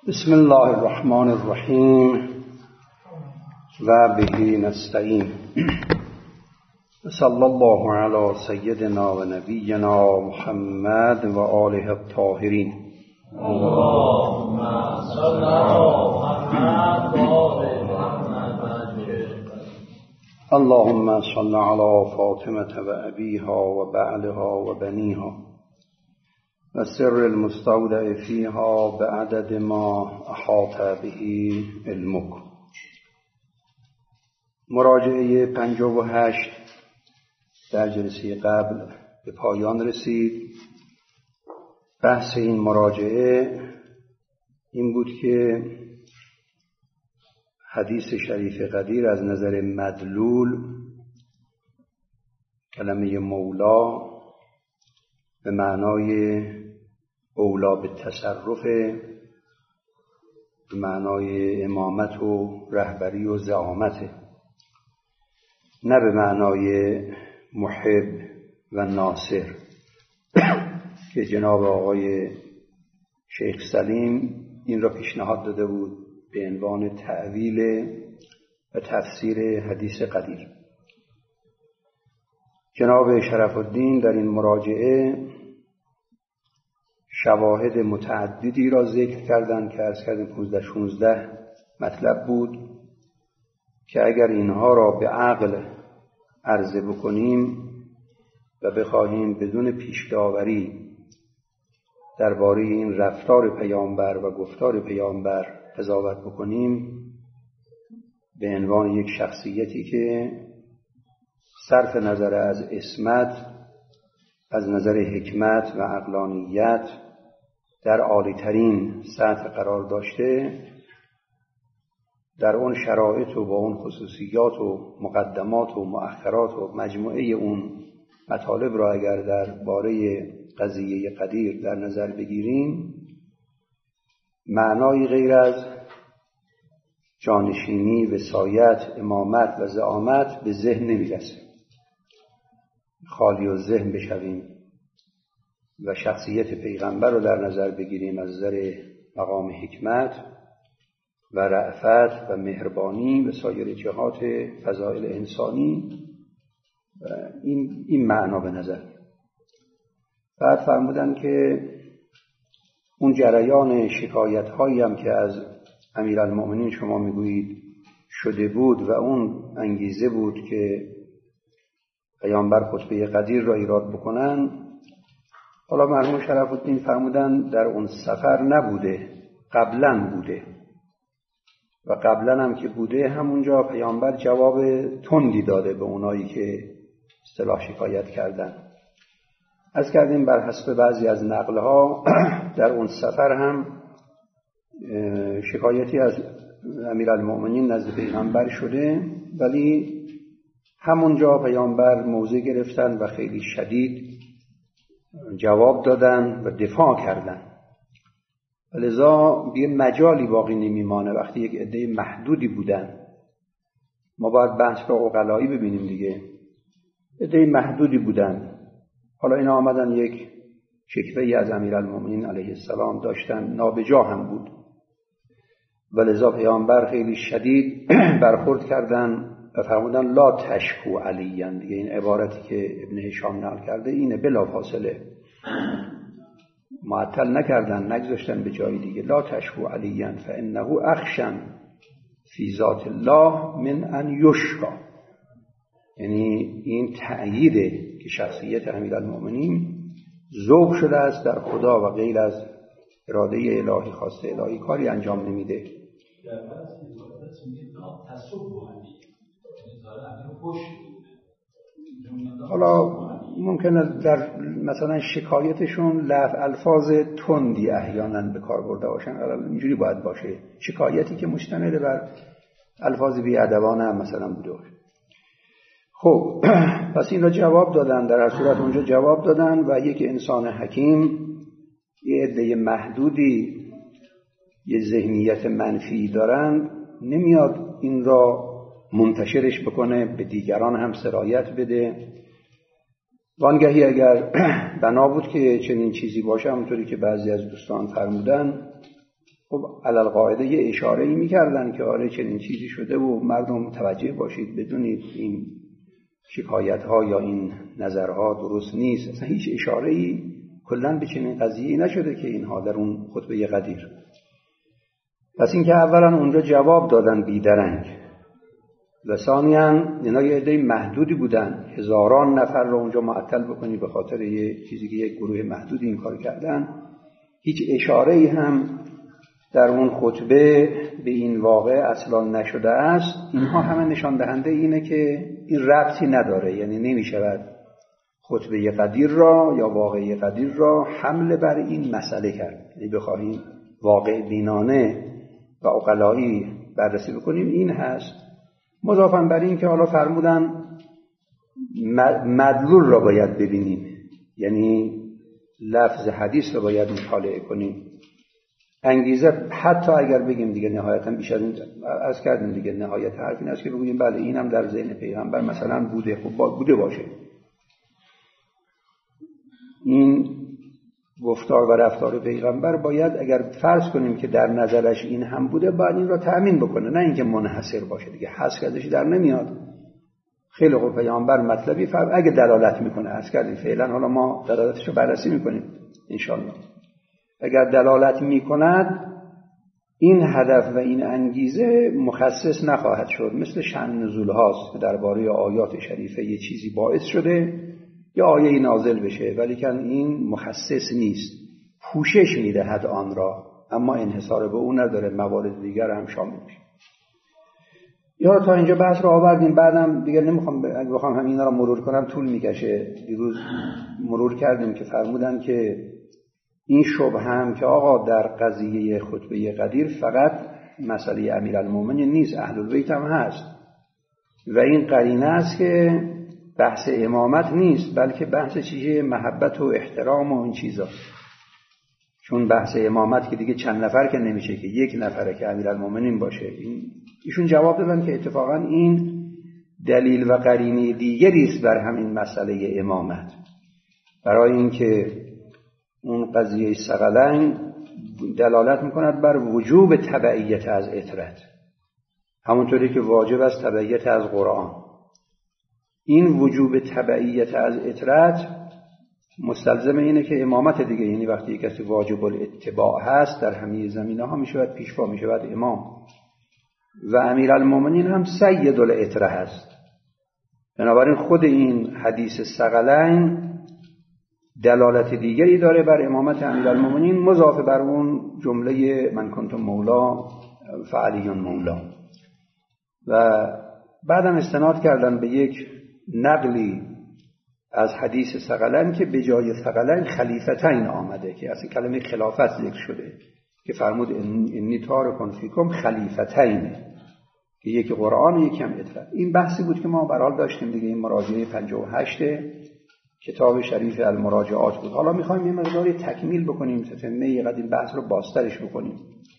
بسم الله الرحمن الرحیم و به نستعین صلی الله علی سیدنا و نبینا محمد و آله الطاهرین. اللهم صل علی محمد و آل محمد. اللهم صل علی فاطمة و ابیها و بعلها و بنیها و سر المستودع فیها بعدد ما احاط به علمک. مراجعه 58 در جلسه قبل به پایان رسید. بحث این مراجعه این بود که حدیث شریف قدیر از نظر مدلول کلمه مولا به معنای اولا به تصرف، به معنای امامت و رهبری و زعامت، نه به معنای محب و ناصر که جناب آقای شیخ سلیم این را پیشنهاد داده بود به عنوان تأویل و تفسیر حدیث قدیر. جناب شرف الدین در این مراجعه شواهد متعددی را ذکر کردند که عرض کردیم 15-16 مطلب بود که اگر اینها را به عقل عرضه بکنیم و بخواهیم بدون پیش‌داوری درباره این رفتار پیامبر و گفتار پیامبر قضاوت بکنیم به عنوان یک شخصیتی که صرف نظر از عصمت، از نظر حکمت و عقلانیت در عالی‌ترین سطح قرار داشته، در اون شرایط و با اون خصوصیات و مقدمات و مؤخرات و مجموعه اون مطالب را اگر در باره قضیه قدیر در نظر بگیریم، معنای غیر از جانشینی، وصایت، امامت و زعامت به ذهن نمیرسه. خالی و ذهن بشویم و شخصیت پیغمبر رو در نظر بگیریم از نظر مقام حکمت و رأفت و مهربانی و سایر جهات فضائل انسانی، این معنا به نظر. بعد فرمودن که اون جریان شکایت هایی هم که از امیرالمؤمنین شما میگویید شده بود و اون انگیزه بود که پیامبر خطبه قدیر را ایراد بکنن، حالا مرحوم شرف الدین فرمودن در اون سفر نبوده، قبلا بوده و قبلا هم که بوده همونجا پیامبر جواب تندی داده به اونایی که اصطلاح شکایت کردن. از کردیم بر حسب بعضی از نقلها در اون سفر هم شکایتی از امیرالمؤمنین نزد پیغمبر شده، ولی همونجا پیامبر موضع گرفتن و خیلی شدید جواب دادن و دفاع کردن. لذا یه مجالی باقی نمیمانه. وقتی یک عده محدودی بودن، ما باید بحث را عقلایی ببینیم دیگه. عده محدودی بودن، حالا اینا آمدن یک شکوه‌ای از امیرالمؤمنین علیه السلام داشتن، نابجا هم بود و لذا پیامبر خیلی شدید برخورد کردن و فرمودن لا تشکو علیاً. دیگه این عبارتی که ابن هشام نقل کرده اینه، بلا فاصله معطل نکردن، نگذاشتن به جای دیگه. لا تشکو علیاً فانه اخشن فی ذات الله من ان یشکا. یعنی این تأییده که شخصیت امیرالمؤمنین ذوب شده است در خدا و غیر از اراده الهی، خواسته الهی کاری انجام نمیده. حالا ممکنه در مثلا شکایتشون الفاظ تندی احیانا به کار برده باشن، اینجوری باید باشه، شکایتی که مستند بر الفاظ بی‌ادبانه هم مثلا بوده باشه. خب پس این را جواب دادن، در هر صورت اونجا جواب دادن و یک انسان حکیم، یه عده محدودی یه ذهنیت منفی دارن، نمیاد این را منتشرش بکنه، به دیگران هم سرایت بده. وانگهی اگر بنا بود که چنین چیزی باشه، همونطوری که بعضی از دوستان فرمودن، خب علالقاعده یه اشاره‌ای می‌کردن که آره چنین چیزی شده و مردم متوجه باشید، بدونید این شکایت‌ها یا این نظرها درست نیست. اصلا هیچ اشاره‌ای کلاً به چنین قضیه‌ای نشده که اینها در اون خطبه قدیر. پس اینکه اولا اونجا جواب دادن بیدرنگ و ثانیاً اینا یه عده محدودی بودن، هزاران نفر رو اونجا معطل بکنی به خاطر یه چیزی که یک گروه محدودی این کار کردن. هیچ اشاره‌ای هم در اون خطبه به این واقع اصلا نشده است. اینها همه نشان دهنده اینه که این ربطی نداره، یعنی نمی‌شود خطبه قدیر را یا واقعه قدیر را حمله بر این مسئله کرد. یعنی بخواهیم واقع بینانه و عقلایی بررسی بکنیم این هست. مضافاً بر این که حالا فرمودن مدلول را باید ببینیم، یعنی لفظ حدیث را باید مطالعه کنیم. انگیزه حتی اگر بگیم دیگه نهایتاً بیش از این عرض کردیم دیگه، نهایت حرف این است که بگیم بله اینم در ذهن پیغمبر مثلا بوده، خب بوده باشه. این گفتار و رفتار پیغمبر باید اگر فرض کنیم که در نظرش این هم بوده، باید این را تأمین بکنه، نه اینکه منحصر باشه دیگه، حذف ازش در نمیاد. خیلی خوب پیغمبر مطلبی اگه دلالت میکنه، عرض کردیم فعلا حالا ما دلالتش رو بررسی میکنیم انشالله. اگر دلالت میکند این هدف و این انگیزه مخصص نخواهد شد، مثل شأن نزول هاست که درباره آیات شریفه یه چیزی باعث شده یا آیه نازل بشه، ولی که این مخصص نیست، پوشش میدهد آن را، اما انحصار به اون نداره، موارد دیگر هم شامل میشه. یا تا اینجا بحث رو آوردیم، بعدم دیگه نمیخوام اگه بخوام همینا رو مرور کنم طول میکشه. دیروز مرور کردیم که فرمودن که این شبهه هم که آقا در قضیه خطبه قدیر فقط مسئله امیرالمومنین نیست، اهل البیت هم هست و این قرینه است که بحث امامت نیست، بلکه بحث چیه؟ محبت و احترام و این چیزا. چون بحث امامت که دیگه چند نفر که نمیشه که یک نفره که امیرالمومنین باشه. ایشون جواب دادن که اتفاقا این دلیل و قرینه دیگری است بر همین مسئله امامت، برای اینکه اون قضیه ثقلین دلالت میکند بر وجوب تبعیت از اطرت، همونطوری که واجب است تبعیت از قرآن. این وجوب تبعیت از اطرت مستلزم اینه که امامت دیگه، یعنی وقتی کسی واجب الاتباع هست در همه زمینه ها میشود پیشوا، میشود امام، و امیرالمومنین هم سید الاطره هست. بنابراین خود این حدیث ثقلین دلالت دیگری داره بر امامت امیرالمومنین، مضاف بر اون جمله من کنت مولا فعلی مولا. و بعدم استناد کردن به یک نقلی از حدیث ثقلین که به جای ثقلین خلیفتین آمده، که اصلا کلمه خلافت ذکر شده که فرمود انی تارکون فیکم خلیفتین، که یکی قرآن یکی هم اطرت. این بحثی بود که ما برحال داشتیم دیگه، این مراجعه 58 کتاب شریف المراجعات بود. حالا میخوایم یه مقداری تکمیل بکنیم، تتمه قدیم بحث رو باسترش بکنیم.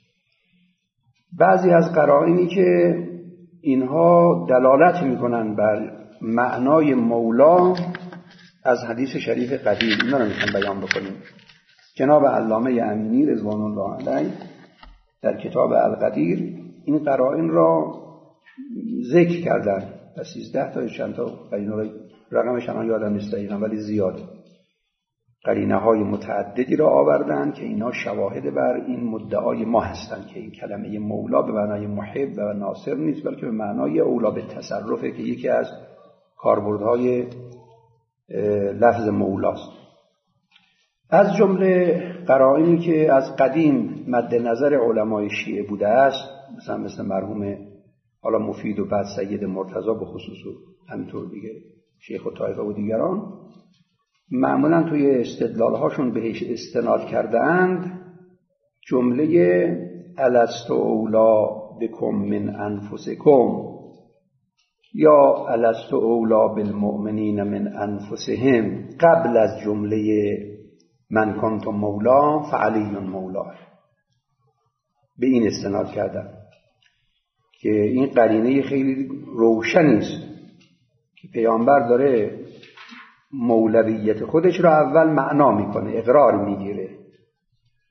بعضی از قرائنی که اینها دلالت میکنن بر معنای مولا از حدیث شریف قدیر، اینا رو میخوایم بیان بکنیم. جناب علامه امینی رضوان الله علیه در کتاب القدیر این قرائن را ذکر کردن، 13 تا چند تا قرینه، رقمش الان یادم نیست دقیقاً ولی زیاده، قرینه های متعددی را آوردن که اینا شواهد بر این مدعای ما هستند که این کلمه مولا به معنای محب و ناصر نیست، بلکه به معنای اولا به تصرفه، که یکی از کاربردهای لفظ مولاست. از جمله قرائنی که از قدیم مد نظر علمای شیعه بوده است، مثل مرحوم حالا مفید و بعد سید مرتضی به خصوص همینطور دیگه شیخ و طایفه و دیگران، معمولا توی استدلالهاشون بهش استناد کرده اند جمله الست اولا بکم من انفسکم یا الست اولا بالمؤمنین من انفسهم قبل از جمله من کنت مولا فعلی مولا، به این استناد کردن که این قرینه خیلی روشنی است که پیامبر داره مولویت خودش را اول معنا میکنه، اقرار میگیره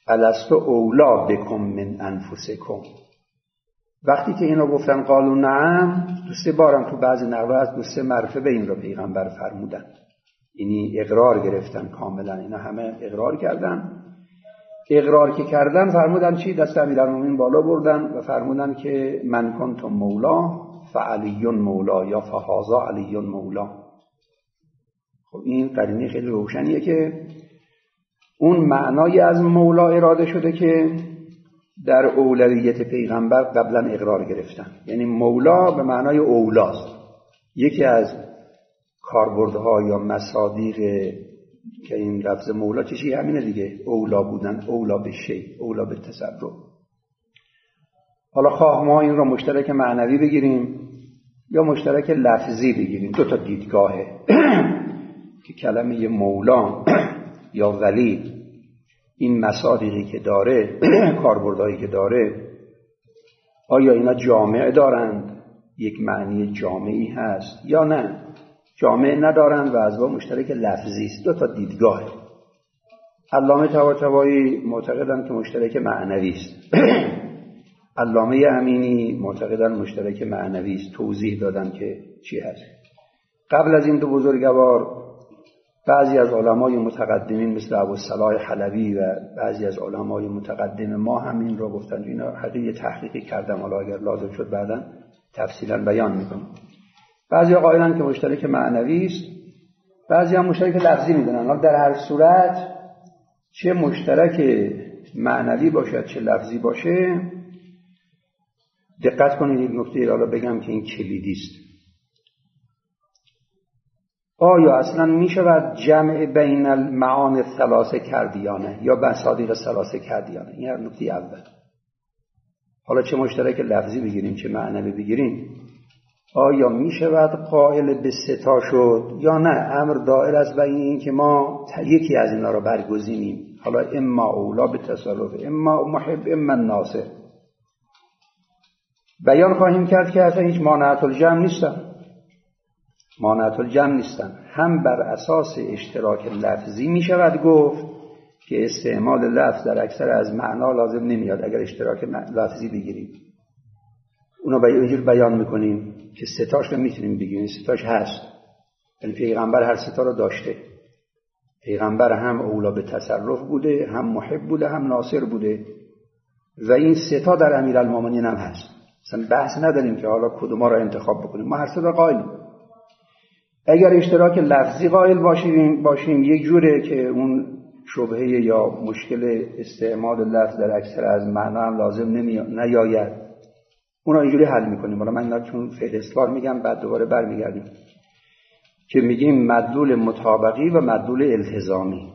الست اولا بکم من انفسکم. وقتی که اینو گفتن قالوا نعم، 2-3 بارم تو بعضی نقل‌ها از 2-3 مرتبه این رو پیغمبر فرمودن، یعنی اقرار گرفتن کاملا. اینا همه اقرار کردن. اقرار که کردن فرمودن چی؟ دست امیرالمومنین بالا بردن و فرمودن که من کنتم مولا فعلی مولا یا فهذا علی مولا. خب این قرینه خیلی روشنیه که اون معنای از مولا اراده شده که در اولویت پیغمبر قبلا اقرار گرفتن، یعنی مولا به معنای اولاست. یکی از کاربردها یا مصادیق که این لفظ مولا چیزی همینه دیگه، اولا بودن، اولا به شی، اولا به تصرف. حالا خواه ما این رو مشترک معنوی بگیریم یا مشترک لفظی بگیریم، 2 تا دیدگاهه که کلمه مولا یا ولی این مصادیقی که داره، کاربردهایی که داره، آیا اینا جامع دارند، یک معنی جامعی هست یا نه جامع ندارند و از با مشترک لفظی است. 2 تا دیدگاهه. علامه طباطبایی معتقدند که مشترک معنوی است. علامه امینی معتقدند مشترک معنوی است. توضیح دادن که چی هست. قبل از این 2 بزرگوار بعضی از علمای متقدمین مثل ابوالصلاح حلبی و بعضی از علمای متقدم ما همین رو گفتن. اینا حقیقی تحقیقی کردم، حالا اگر لازم شد بعدا تفصیلا بیان میکنم. بعضی قائلن که مشترک معنوی است، بعضی هم مشترک لفظی میدونن. در هر صورت چه مشترک معنوی باشد چه لفظی باشه، دقت کنید یک نکته حالا بگم که این کلیدی است. آیا اصلا می شود جمع بین المعانی الثلاثه کردیانه یا مصادیق ثلاثه کردیانه؟ این هر نکته اول. حالا چه مشترک لفظی بگیریم چه معنوی بگیریم، آیا می شود قائل به 3 تا شد یا نه؟ امر دائر است بین این که ما یکی از اینا رو برگزینیم، حالا اما اولا به تصرف، اما محب، اما ناصر. بیان خواهیم کرد که اصلا هیچ مانعت الجمع نیستن. مانعت الجمع نیستن. هم بر اساس اشتراک لفظی می شود گفت که استعمال لفظ در اکثر از معنا لازم نمیاد اگر اشتراک لفظی بگیریم. اونا اینجور بیان میکنیم که 3 تاش رو میتونیم بگیریم، 3 تاش هست. یعنی پیغمبر هر 3 تا رو داشته. پیغمبر هم اولا به تصرف بوده، هم محب بوده، هم ناصر بوده و این 3 تا در امیرالمومنین هم هست. اصلا بحث نداریم که حالا کدوما رو انتخاب بکنیم، ما هر 3 تا قائلیم. اگر اشتراک لفظی قائل باشیم یک جوره که اون شبهه یا مشکل استعمال لفظ در اکثر از معنا هم لازم نیاید، اونا اینجوری حل میکنیم. حالا من اینا چون فهرستوار میگم بعد دوباره برمیگردیم که میگیم مدلول مطابقی و مدلول التزامی.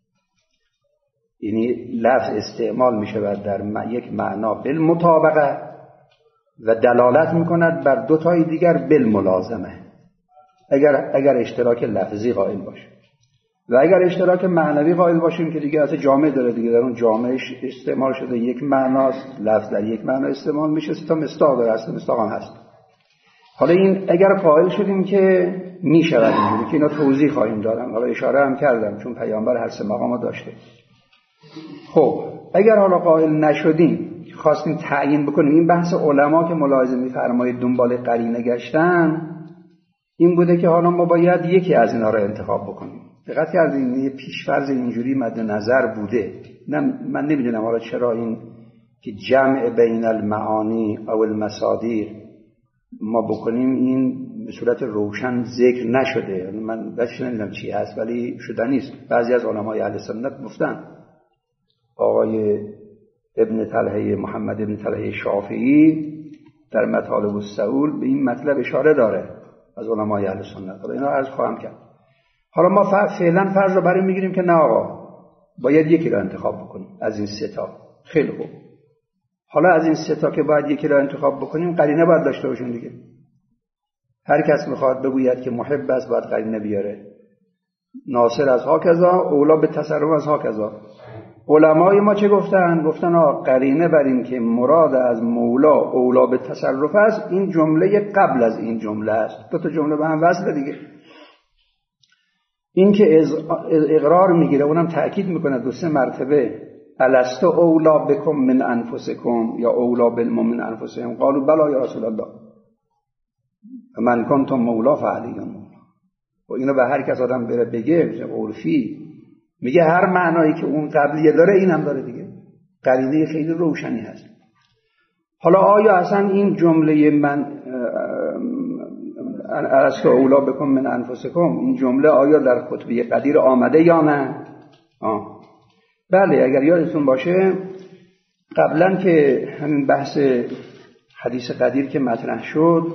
یعنی لفظ استعمال میشود در یک معنا بالمطابقه و دلالت میکند بر 2 تای دیگر بالملازمه، اگر اشتراک لفظی قائل باشه. و اگر اشتراک معنوی قائل باشیم که دیگه اصلا جامع داره دیگه، در اون جامعش استعمال شده یک معناست، لفظ در یک معنا استعمال میشه، 3 تا مصداق داره، اصلا مصداق هم هست. حالا این اگر قائل شدیم که میشود اینجوری که اینا توضیح خواهیم دادم، حالا اشاره هم کردم چون پیامبر هر 3 مقامو داشته. خب اگر حالا قائل نشدیم خواستیم تعیین بکنیم، این بحث علما که ملاحظه می‌فرمایید دنبال قرینه گشتن این بوده که حالا ما باید یکی از اینا رو انتخاب بکنیم. دقت کردین یه پیش‌فرض اینجوری مد نظر بوده. من نمیدونم حالا چرا این که جمع بین المعانی او المصادیق ما بکنیم این به صورت روشن ذکر نشده. من بهش نمیدونم چی هست ولی شده نیست. بعضی از علمای اهل سنت گفتن. آقای ابن طلحه محمد ابن طلحه شافعی در مطالب السئول به این مطلب اشاره داره از علمای اهل سنت. حالا اینا عرض خواهم کرد. حالا ما فعلا فرض رو برای میگیریم که نه آقا باید یکی رو انتخاب بکنیم از این 3 تا. خیلی خوب. حالا از این 3 تا که باید یکی رو انتخاب بکنیم قرینه باید داشته باشیم دیگه. هر کس میخواد بگوید که محب است باید قرینه بیاره. ناصر از هاکذا، اولا به تصرف از هاکذا. علمای ما چه گفتن؟ گفتن قرینه بر این که مراد از مولا اولا به تصرف است این جمله قبل از این جمله است. 2 تا جمله به هم وصله دیگه. این که اقرار میگیره اونم تأکید میکنه 2-3 مرتبه الستو اولا بکم من انفسکم یا اولا بالمؤمنین من انفسهم قالوا بلا یا رسول الله من کنتم مولا فعلی مولا. و اینو به هر کس آدم بره بگه عرفی میگه هر معنایی که اون قبلیه داره اینم داره دیگه، قرینه خیلی روشنی هست. حالا آیا اصلا این جمله من الستو اولا بکم من انفسکم این جمله آیا در خطبه قدیر آمده یا نه؟ بله، اگر یادتون باشه قبلا که همین بحث حدیث قدیر که مطرح شد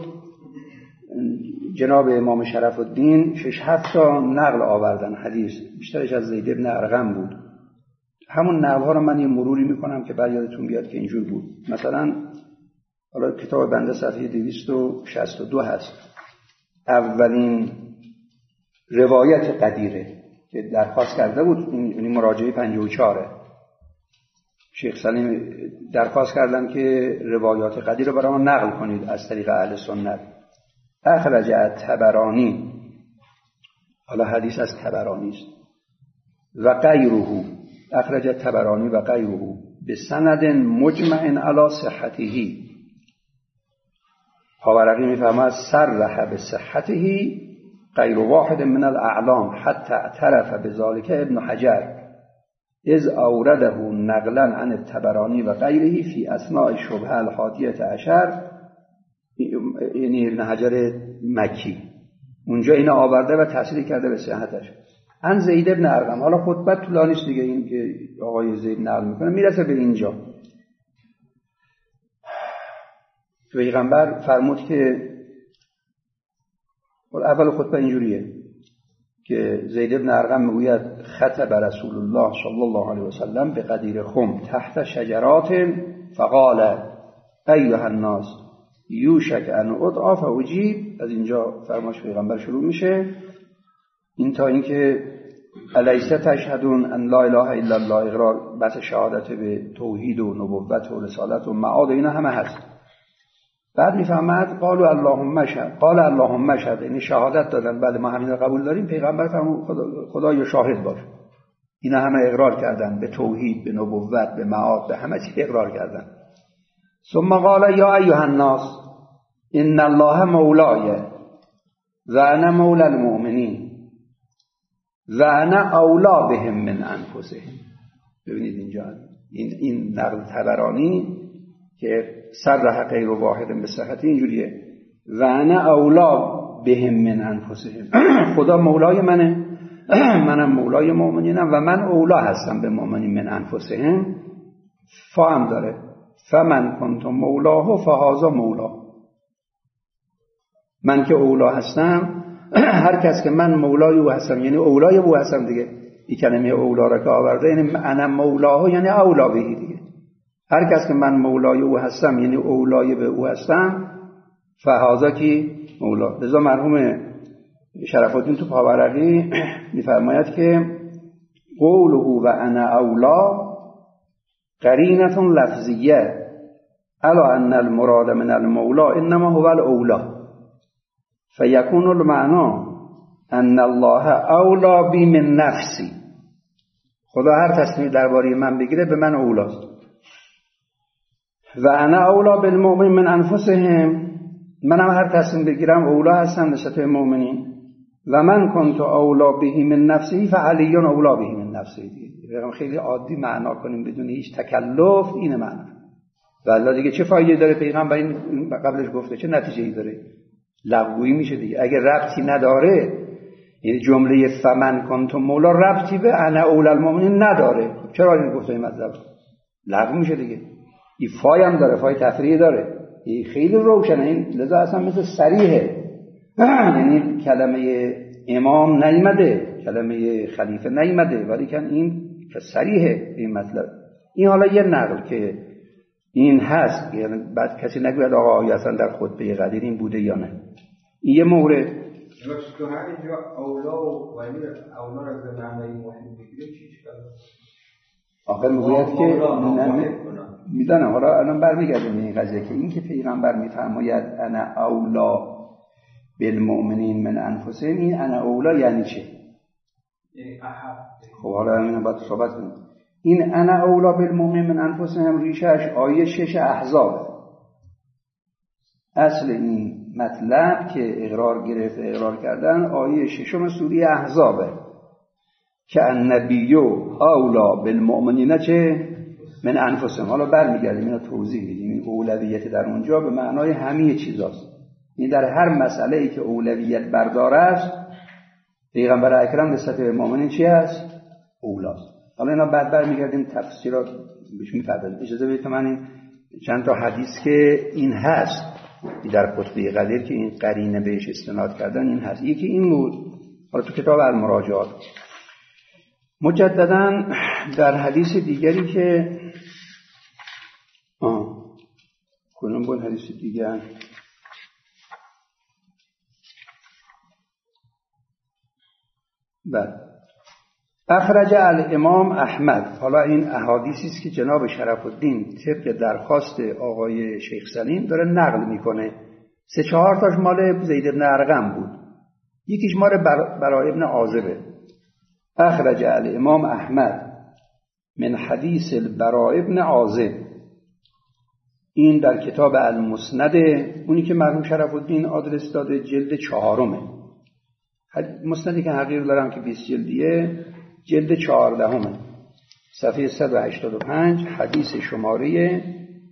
جناب امام شرف الدین 6-7 تا نقل آوردن حدیث، بیشترش از زید بن ارقم بود. همون نقل ها رو من یه مروری میکنم که بعد یادتون بیاد که اینجور بود. مثلا حالا کتاب بنده صفحه 262 هست، اولین روایت قدیره که درخواست کرده بود، این مراجعه 54 شیخ سلیم درخواست کردن که روایات قدیر رو برای ما نقل کنید از طریق اهل سنت. اخرج الطبرانی، حالا حدیث از طبرانی است، و غیره، اخرج الطبرانی و غیره بسند مجمع علی صحته. پاورقی میفهمد صرح بصحته غیر واحد من الاعلام حتی اعترف بذلك ابن حجر اذ اورده نقلا عن الطبرانی و غیره فی اثناء شبهه الحادیة عشر، یعنی ابن حجر مکی اونجا اینو آورده و تصریح کرده به صحتش. عن زید بن ارقم. حالا خطبه طولانی است دیگه، این که آقای زید نقل میکنه میرسه به اینجا. پیغمبر فرمود که اول خطبه اینجوریه که زید بن ارقم میگوید خطب رسول الله صلی الله علیه و سلم به قدیر خم تحت شجرات فقال ایها الناس یوشک ان ادعا فاجیب. از اینجا فرمایش پیغمبر شروع میشه این تا اینکه الیس تشهدون ان لا اله الا الله، اقرار بحث شهادت به توحید و نبوت و رسالت و معاد اینا همه هست. بعد میفهمد قالوا اللهم اشهد، قال اللهم اشهد، یعنی شهادت دادن بله ما همین رو قبول داریم. پیغمبر فرمود خدایا شاهد باش، اینا همه اقرار کردن به توحید، به نبوت، به معاد، به همه چی اقرار کردن. ثم قال یا ایها الناس ان الله مولای و انا مولا المؤمنین و انا اولا بهم من انفسهم. ببینید اینجا این نقل طبرانی که صرح غیر واحد به صحت اینجوریه و انا اولا بهم من انفسهم، خدا مولای منه، منم مولای مؤمنینم و من اولا هستم به مؤمنین من انفسهم. فهم داره فمن کنتم مولاه فهذا مولا، من که اولا هستم هر کس که من مولای او هستم یعنی اولای او هستم دیگه. این کلمه اولا را که آورده یعنی انا مولاه یعنی اولا بهی دیگه. هر کس که من مولای او هستم یعنی اولای به او هستم فهذا کی مولا. لذا مرحوم شرف الدین تو پاورقی میفرماید که قوله و انا اولا قرینة لفظیه الا ان المراد من المولا انما هو الاولا فیکون المعنى ان الله اولا بی من نفسی. خدا هر تصمیم درباره من بگیره به من اولاست. و انا اولا بالمؤمن من انفسهم، منم هر تصمیم بگیرم اولا هستم نسبت به مؤمنین. و من کنت اولا به من نفسی فعلی اولا به من نفسی. خیلی عادی معنا کنیم بدون هیچ تکلف این معنا. والله دیگه چه فایده داره پیغمبر این قبلش گفته، چه نتیجه‌ای داره؟ لغویی میشه دیگه. اگه ربطی نداره یعنی جمله فمن کنت مولا ربطی به انا اولا المؤمنین نداره، چرا این گفته این مطلب لغو میشه دیگه. این فای هم داره، فای تفریعی داره، این خیلی روشنه. این لذا اصلا مثل صریحه، یعنی کلمه امام نیامده، کلمه خلیفه نیامده، ولی کن این صریحه این مطلب. این حالا یه نقل که این هست، یعنی بعد کسی نگوید آقا اصلا در خطبه قدیر این بوده یا نه. این یه مورد. تو همینجا اولا و ولی اولا را به معنی مهم بگیره چیش کنه؟ آخر میگوید که میدانم. حالا الان برمیگردیم این قضیه که این که پیغمبر میفرماید انا اولا بالمؤمنین من انفسهم، این انا اولا یعنی چه؟ یعنی احب. خب حالا همین باید صحبت کنیم. این انا اولا بالمؤمنین من انفسهم ریشش آیه 6 احزاب. اصل این مطلب که اقرار کردن آیه 6 سوره احزابه که النبی اولا بالمؤمنین چه من انفسهم. حالا برمیگردیم اینو توضیح میدیم. این اولویت در اونجا به معنای همه چیزاست. این در هر مسئله‌ای که اولویت بردار است پیغمبر اکرم نسبت به مؤمنین چی است؟ اولاست. حالا اینا بعد برمیگردیم تفسیرات بهش می‌پردازیم. اجازه بدید من این چند تا حدیث که این هست در خطبه قدیر که این قرینه بهش استناد کردن این هست. یکی این بود، حالا تو کتاب المراجعات مجددا در حدیث دیگری که کنم بود حدیث دیگر اخرج الامام احمد. حالا این احادیثی است که جناب شرف الدین طبق درخواست آقای شیخ سلیم داره نقل میکنه. 3-4 تاش مال زید بن ارقم بود، یکیش مال براء ابن عازبه. اخرج الامام احمد من حدیث البراء ابن عازب. این در کتاب المسند، اونی که مرحوم شرف الدین آدرس داده، جلد 4. مسندی که حقیر دارم که 20 جلدیه، جلد 14 صفحه 185 حدیث شماره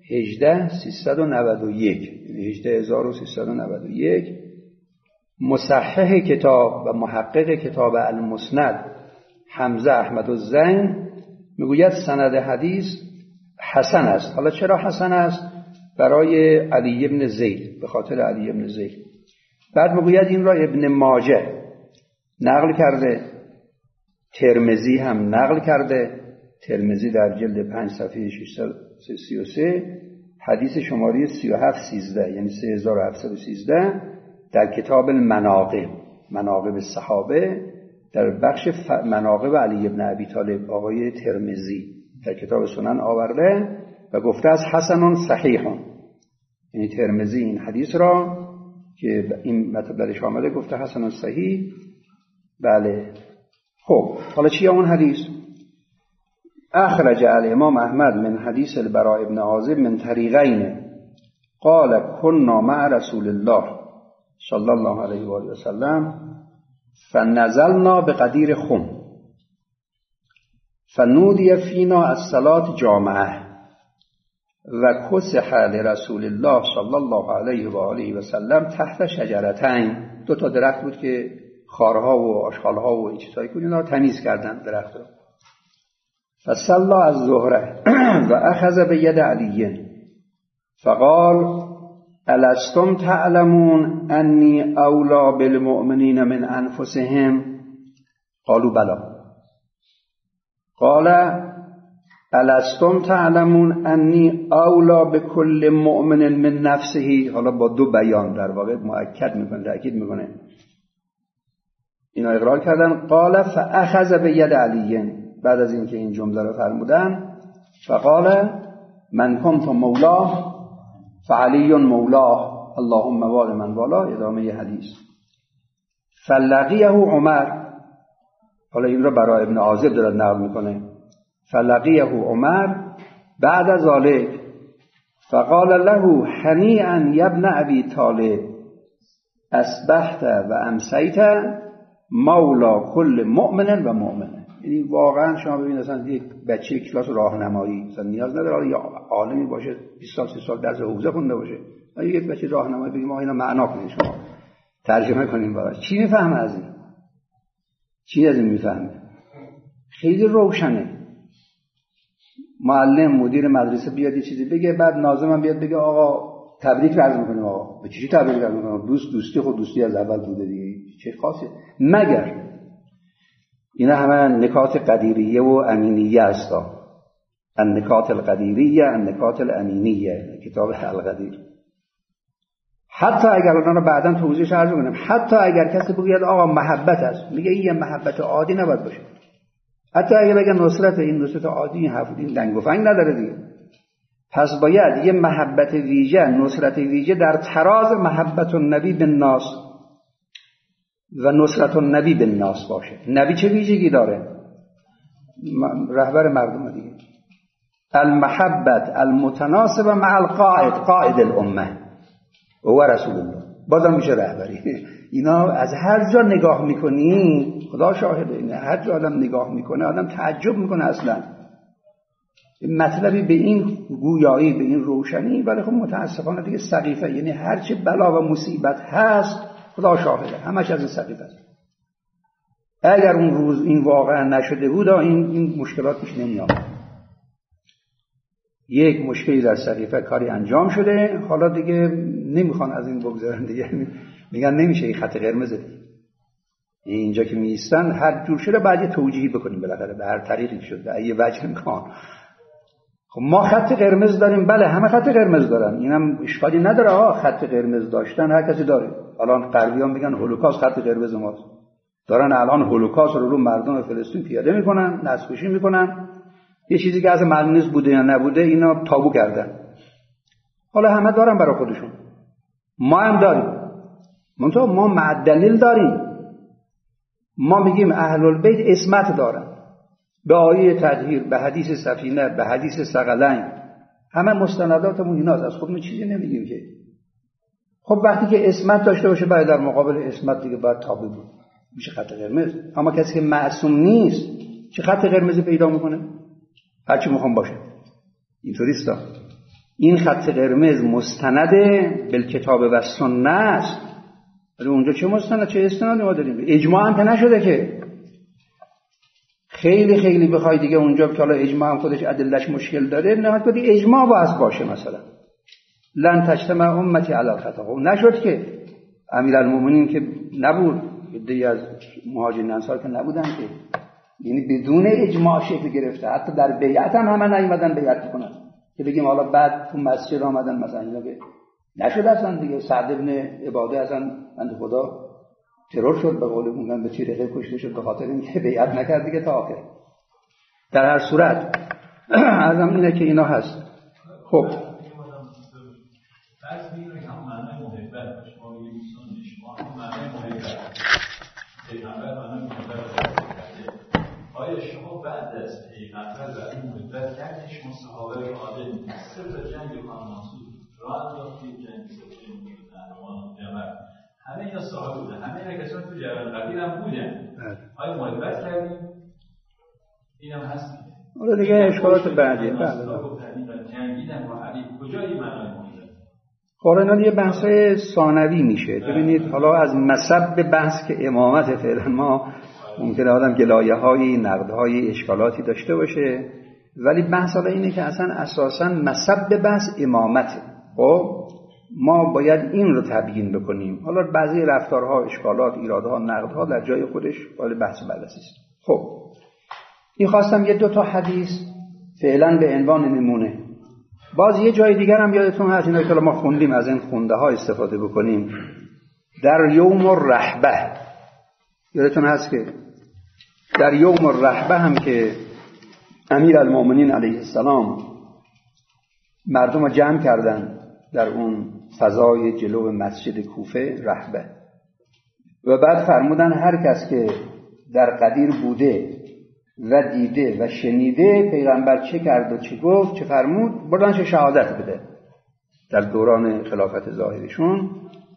18391 18391. مصحح کتاب و محقق کتاب المسند حمزه احمد الزین میگوید سند حدیث حسن است. حالا چرا حسن است؟ برای علی ابن زید، به خاطر علی ابن زید. بعد میگوید این را ابن ماجه نقل کرده، ترمذی هم نقل کرده. ترمذی در جلد 5 صفحه 633 حدیث شماره 3713 یعنی 3713 در کتاب المناقب، مناقب الصحابه، در بخش مناقب علی ابن ابی طالب آقای ترمذی در کتاب سنن آورده و گفته از حسن صحیح. یعنی ترمذی این حدیث را که این مطلب شامله گفته حسن صحیح. بله خب حالا چیه اون حدیث؟ اخرج الامام احمد من حدیث البراء ابن عازب من طریقین قال كنا مع رسول الله صلی الله علیه و آله و سلم فنزلنا بقدیر خم فنودی فینا الصلاة جامعه و کسح لرسول الله صلی الله علیه و آله و سلم تحت شجرتین. 2 تا درخت بود که خارها و آشغالها و این چیزایی که اینا رو تمیز کردن درخت رو. فصلى الظهر و اخذ بید علی فقال الستم تعلمون انی اولا بالمؤمنین من انفسهم قالوا بلا. قال الستم تعلمون انی اولا بكل مؤمن من نفسه. حالا با 2 بیان در واقع مؤکد میکنه، تأکید میکنه. اینا اقرار کردن. قال فاخذ بید علی. بعد از اینکه این جمله رو فرمودن فقال من کنت مولاه فعلی مولاه اللهم وال من والا. ادامه حدیث. فلقیه عمر. حالا این رو برای ابن عازب دارد نقل میکنه. فلقیه عمر بعد ذلك فقال له هنیئا یا ابن ابی طالب اصبحت و امسیت مولا کل مؤمن و مؤمنه. یعنی واقعا شما ببینید اصلا یک بچه کلاس راهنمایی مثلا نیاز نداره یا عالمی باشه 20 سال 30 سال درس حوزه خونده باشه، یک بچه راهنمایی بگیم ما اینا معنا کنید، شما ترجمه کنیم براش. چی میفهمه از این؟ چی از این میفهمه؟ خیلی روشنه. معلم مدیر مدرسه بیاد یه چیزی بگه، بعد ناظم هم بیاد بگه آقا تبریک عرض می‌کنیم. آقا به چی تبریک عرض می‌کنیم؟ دوستی خود دوستی از اول بوده دیگه، چه خاصه؟ مگر اینا همه نکات قدیریه و امینیه است. النکات القدیریه النکات الامینیه، کتاب القدیر. حتی اگر اونا رو بعداً توضیحش عرض کنم، حتی اگر کسی بگه آقا محبت است، میگه این یه محبت عادی نباید باشه. حتی اگر بگه نصرت، این نصرت عادی، این حرف این دنگ و فنگ نداره دیگه. پس باید یه محبت ویژه، نصرت ویژه در تراز محبت النبی بالناس و نصرت النبی بالناس باشه. نبی چه ویژگی داره؟ رهبر مردم دیگه. المحبت المتناسب مع القائد، قائد الامه و رسول الله، بازم میشه رهبری. اینا از هر جا نگاه میکنی، خدا شاهده، اینه هر جا آدم نگاه میکنه آدم تعجب میکنه اصلا مطلبی به این گویایی، به این روشنی. ولی خب متاسفانه دیگه سقیفه، یعنی هر چه بلا و مصیبت هست خدا شاهده همش از این سقیفه است. اگر اون روز این واقعا نشده بود این مشکلات پیش نمی آمد. یک مشکلی در سقیفه کاری انجام شده، حالا دیگه نمیخوان از این بگذارن دیگه، میگن نمیشه، این خط قرمزه. اینجا که میستن هر جور شده بعد یه توجیهی بکنیم بالاخره، به هر طریقی شده ای وجه امکان. خب ما خط قرمز داریم، بله همه خط قرمز دارن، اینم اشکالی نداره. خط قرمز داشتن هر کسی داره. الان غربیان میگن هولوکاست خط قرمز ماست، دارن الان هولوکاست رو مردم فلسطین پیاده میکنن، نسل‌کشی میکنن. یه چیزی که از معلوم نیست بوده یا نبوده اینا تابو کردن. حالا همه دارن برای خودشون، ما هم داریم، منتها ما معدلیل داریم. ما میگیم اهل البیت عصمت دارن، به آیه تطهیر، به حدیث سفینه، به حدیث ثقلین، همه مستنداتمون ایناست، از خودمون چیزی نمیگیم که. خب وقتی که عصمت داشته باشه بعد در مقابل عصمت دیگه باید تابع بود، میشه خط قرمز. اما کسی که معصوم نیست چه خط قرمزی پیدا میکنه؟ هرچی میخوام باشه. اینطوریست. این خط قرمز مستنده بالکتاب و سنت است. ولی اونجا چه مستند چه استنادی ما داریم؟ اجماع هم که نشده که. خیلی خیلی بخوای دیگه اونجا که حالا اجماع هم خودش ادلش مشکل داره، نهایت بدی اجماع باشه. مثلا لن تجتمع امتی علی الخطا، خب نشد که. امیرالمومنین که نبود، عده‌ای از مهاجرین انصار که نبودن که، یعنی بدون اجماع شکل گرفته. حتی در بیعت هم همه نیومدن بیعت کنن که بگیم حالا بعد تو مسجد آمدن مثلا اینا که نشد اصلا دیگه. سعد ابن عباده اصلا بنده خدا ترور شد، به قول میگن به تیرقه کشته شد به خاطر اینکه بیعت نکرد دیگه تا آخر. در هر صورت ازم اینه که اینا هست. خب آیا شما بعد از پیغمبر و این مدت کردش مصحابه رو عادل صرف جنگ خانمانسود راه انداختید، جنگ سفین نهروان جمع، همه اینا صحابه بودن، همه اینا کسان تو جبل قدیر هم بودن. آیا مدت کردیم؟ این هم هست حالا دیگه اشکالات بعدیه. جنگیدن با علی کجایی معنای مدت؟ قرآن یه بحث ثانوی میشه. ببینید حالا از مصب به بحث که امامت فعلا ما ممکنه آدم گلایه‌های، نقدهای، اشکالاتی داشته باشه، ولی بحث حالا اینه که اصلا اساساً مصب به بحث امامته. خب ما باید این رو تبیین بکنیم. حالا بعضی رفتارها، اشکالات، ایرادها، نقدها در جای خودش قابل بحث و بررسی است. خب این خواستم یه دو تا حدیث فعلا به عنوان نمونه. باز یه جای دیگر هم یادتون هست اینا که ما خوندیم، از این خونده ها استفاده بکنیم. در یوم الرحبه یادتون هست که در یوم الرحبه هم که امیرالمومنین علیه السلام مردم رو جمع کردن در اون فضای جلو مسجد کوفه رحبه، و بعد فرمودن هر کس که در قدیر بوده و دیده و شنیده پیغمبر چه کرد و چه گفت چه فرمود بردنش شهادت بده در دوران خلافت ظاهرشون.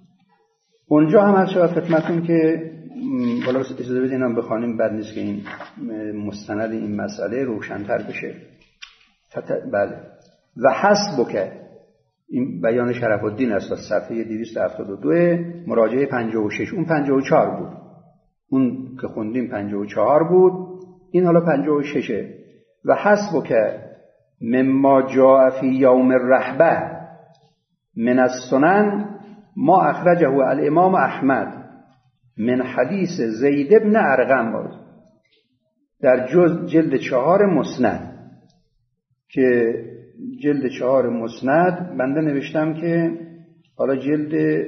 اونجا هم از شاید خدمتون که بالا اجازه بدین هم بخوانیم، بد نیست که این مستند این مسئله روشن‌تر بشه. بله. و حسبک، این بیان شرف الدین است، صفحه 272 مراجعه 56. اون 54 بود، اون که خوندیم 54 بود، این حالا 56. و حسبک مما جاء فی یوم الرحبه من السنن ما اخرجه الامام احمد من حدیث زید بن ارقم بود در جلد 4 مسند، که جلد 4 مسند بنده نوشتم که حالا جلد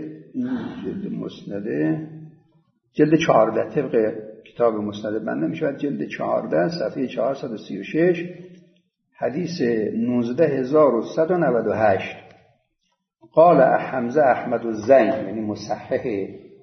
مسنده جلد 14 طبق کتاب مسند بنده میشه جلد 14 صفحه 436 حدیث 19198. قال حمزه احمد الزین، یعنی مصحح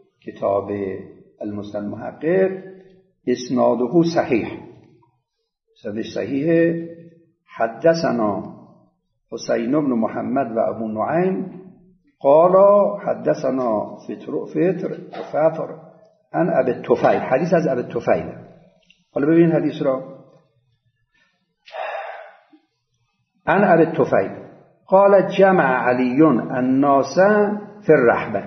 کتاب المسند محقق، اسناده صحیح، سندش صحیحه. حدثنا حسین بن محمد و ابو نعیم قال حدثنا فطر عن ابي الطفيل. حدیث از ابی الطفیل. حالا ببین حدیث را. عن ابي الطفيل قال جمع علی الناس في الرحبه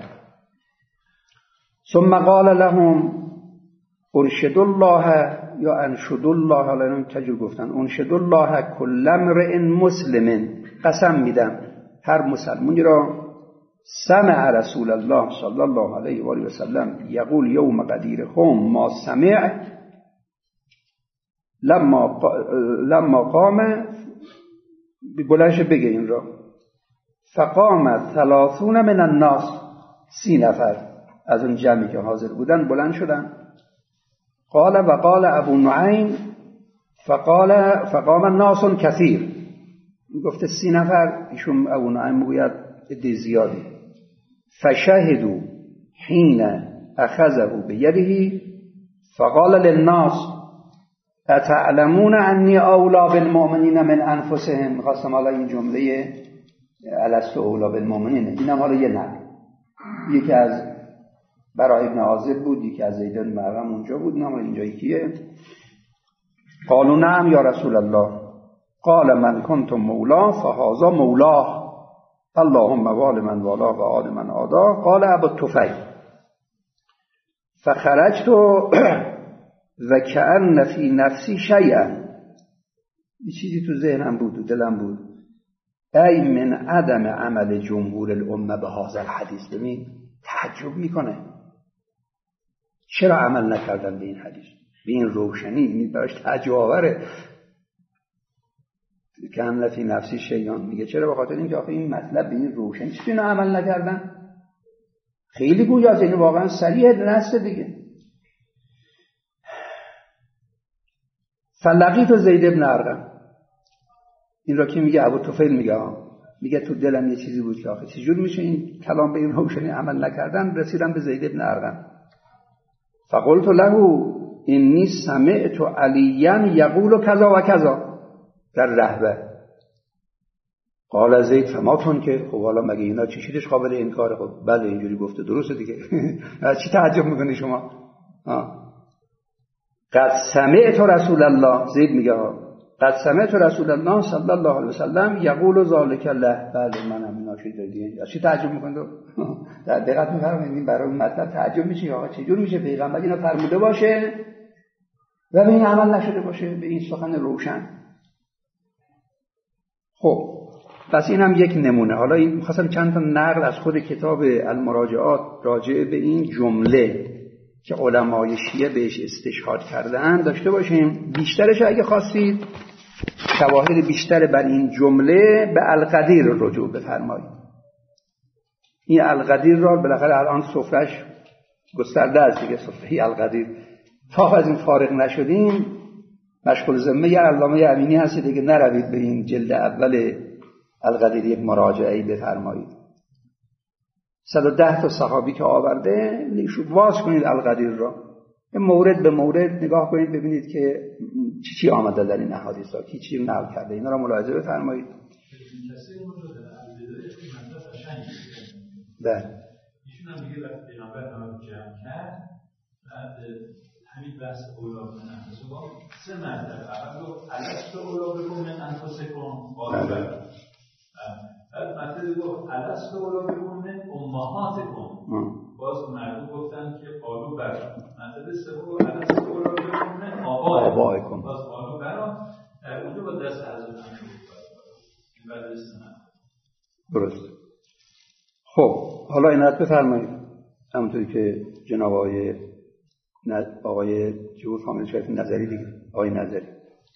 ثم قال لهم انشد الله یا انشد الله، حالا اینو تجربه گفتن، انشد الله کل امرئ مسلم، قسم میدم هر مسلمانی را سمع رسول الله صلی الله علیه و آله و سلم یقول یوم قدیرهم ما سمع لما قام، بلندش بگه این را، فقام 30 من الناس، 30 نفر از اون جمعی که حاضر بودن بلند شدن. قال و قال ابو نعیم فقام الناس کثیر، گفته 30 نفر، ایشون ابو نعیم میگوید عده زیادی. فشهدوا حين اخذه بيده فقال للناس اتعلمون انی اولا بالمؤمنین من انفسهم. خواستم حالا این جمله الست اولا بالمؤمنین، اینم حالا یه نقل، یکی از برای ابن عازب بود، یکی از زید بن مریم اونجا بود، اینم اینجا یکیه. قالوا نعم یا رسول الله قال من كنت مولا فهذا مولاه اللهم وال من والاه و عاد من عادا. قال ابو الطفیل فخرجت و کأن فی نفسی شیئا، یه چیزی تو ذهنم بود و دلم بود، ای من عدم عمل جمهور الامه به هذا الحدیث. ببین تعجب میکنه چرا عمل نکردن به این حدیث، به این روشنی، این براش تعجب آوره. کأن فی نفسی شیئا میگه چرا؟ به خاطر اینکه آخه این مطلب به این روشنی، چطور اینو عمل نکردن؟ خیلی گویاست، این واقعا صریح نص دیگه. فلقیت زید بن ارقم، این را که میگه ابو طفیل میگه تو دلم یه چیزی بود که آخه چجور میشه این کلام به این روشنی عمل نکردن. رسیدم به زید بن ارقم فقلت له انی سمعت علیا یقول کذا و کذا در رهبه. قال زید فما تون که خب حالا مگه اینا چی شدش قابل انکاره؟ خب بله اینجوری گفته، درسته دیگه. چی تعجب میکنی شما؟ قد سمعت رسول الله، زید میگه قد سمعت رسول الله صلی الله علیه و سلم یقول ذلک الله. بله منم اینا دیگه. چی تعجب میکنید؟ دقت می‌فرمایید برای اون مطلب تعجب میشه. آقا چجور میشه پیغمبر اینا فرموده باشه و به این عمل نشده باشه، به این سخن روشن؟ خب پس این هم یک نمونه. حالا این می‌خواستم چند تا نقل از خود کتاب المراجعات راجع به این جمله که علمای شیعه بهش استشهاد کردن داشته باشیم. بیشترش اگه خواستید شواهد بیشتر بر این جمله به القدیر رجوع بفرمایید. این القدیر را بالاخره الان سفرهش گسترده است دیگه، سفره القدیر. تا از این فارغ نشدیم مشغول ذمه علامه امینی هستید دیگه، نروید به این جلد اول القدیر یک مراجعه‌ای بفرمایید. 110 تا صحابی که آورده واز کنید القدیر را، مورد به مورد نگاه کنید ببینید که چی آمده در این احادیث ها، چی نقل کرده، اینا را ملاحظه بفرمایید. بله ایشون هم میگه وقتی پیغمبر همه جمع کرد بعد همین بحث اولا من انفسکم 3 مطلب. اول گفت الست اولا بکن من انفسکم، بعد مطلب گفت الست اولا بکن من امهاتکم، باز مردم گفتن که قالو بر. مطلب سوم الست اولا بکن من آبائکم، باز قالو برا. در اونجا با دست حضرت هم این بعد استناد درست. خب حالا عنایت بفرمایید همونطوری که جناب آقای جهور فامیل شریف نظری دیگه، آقای نظری،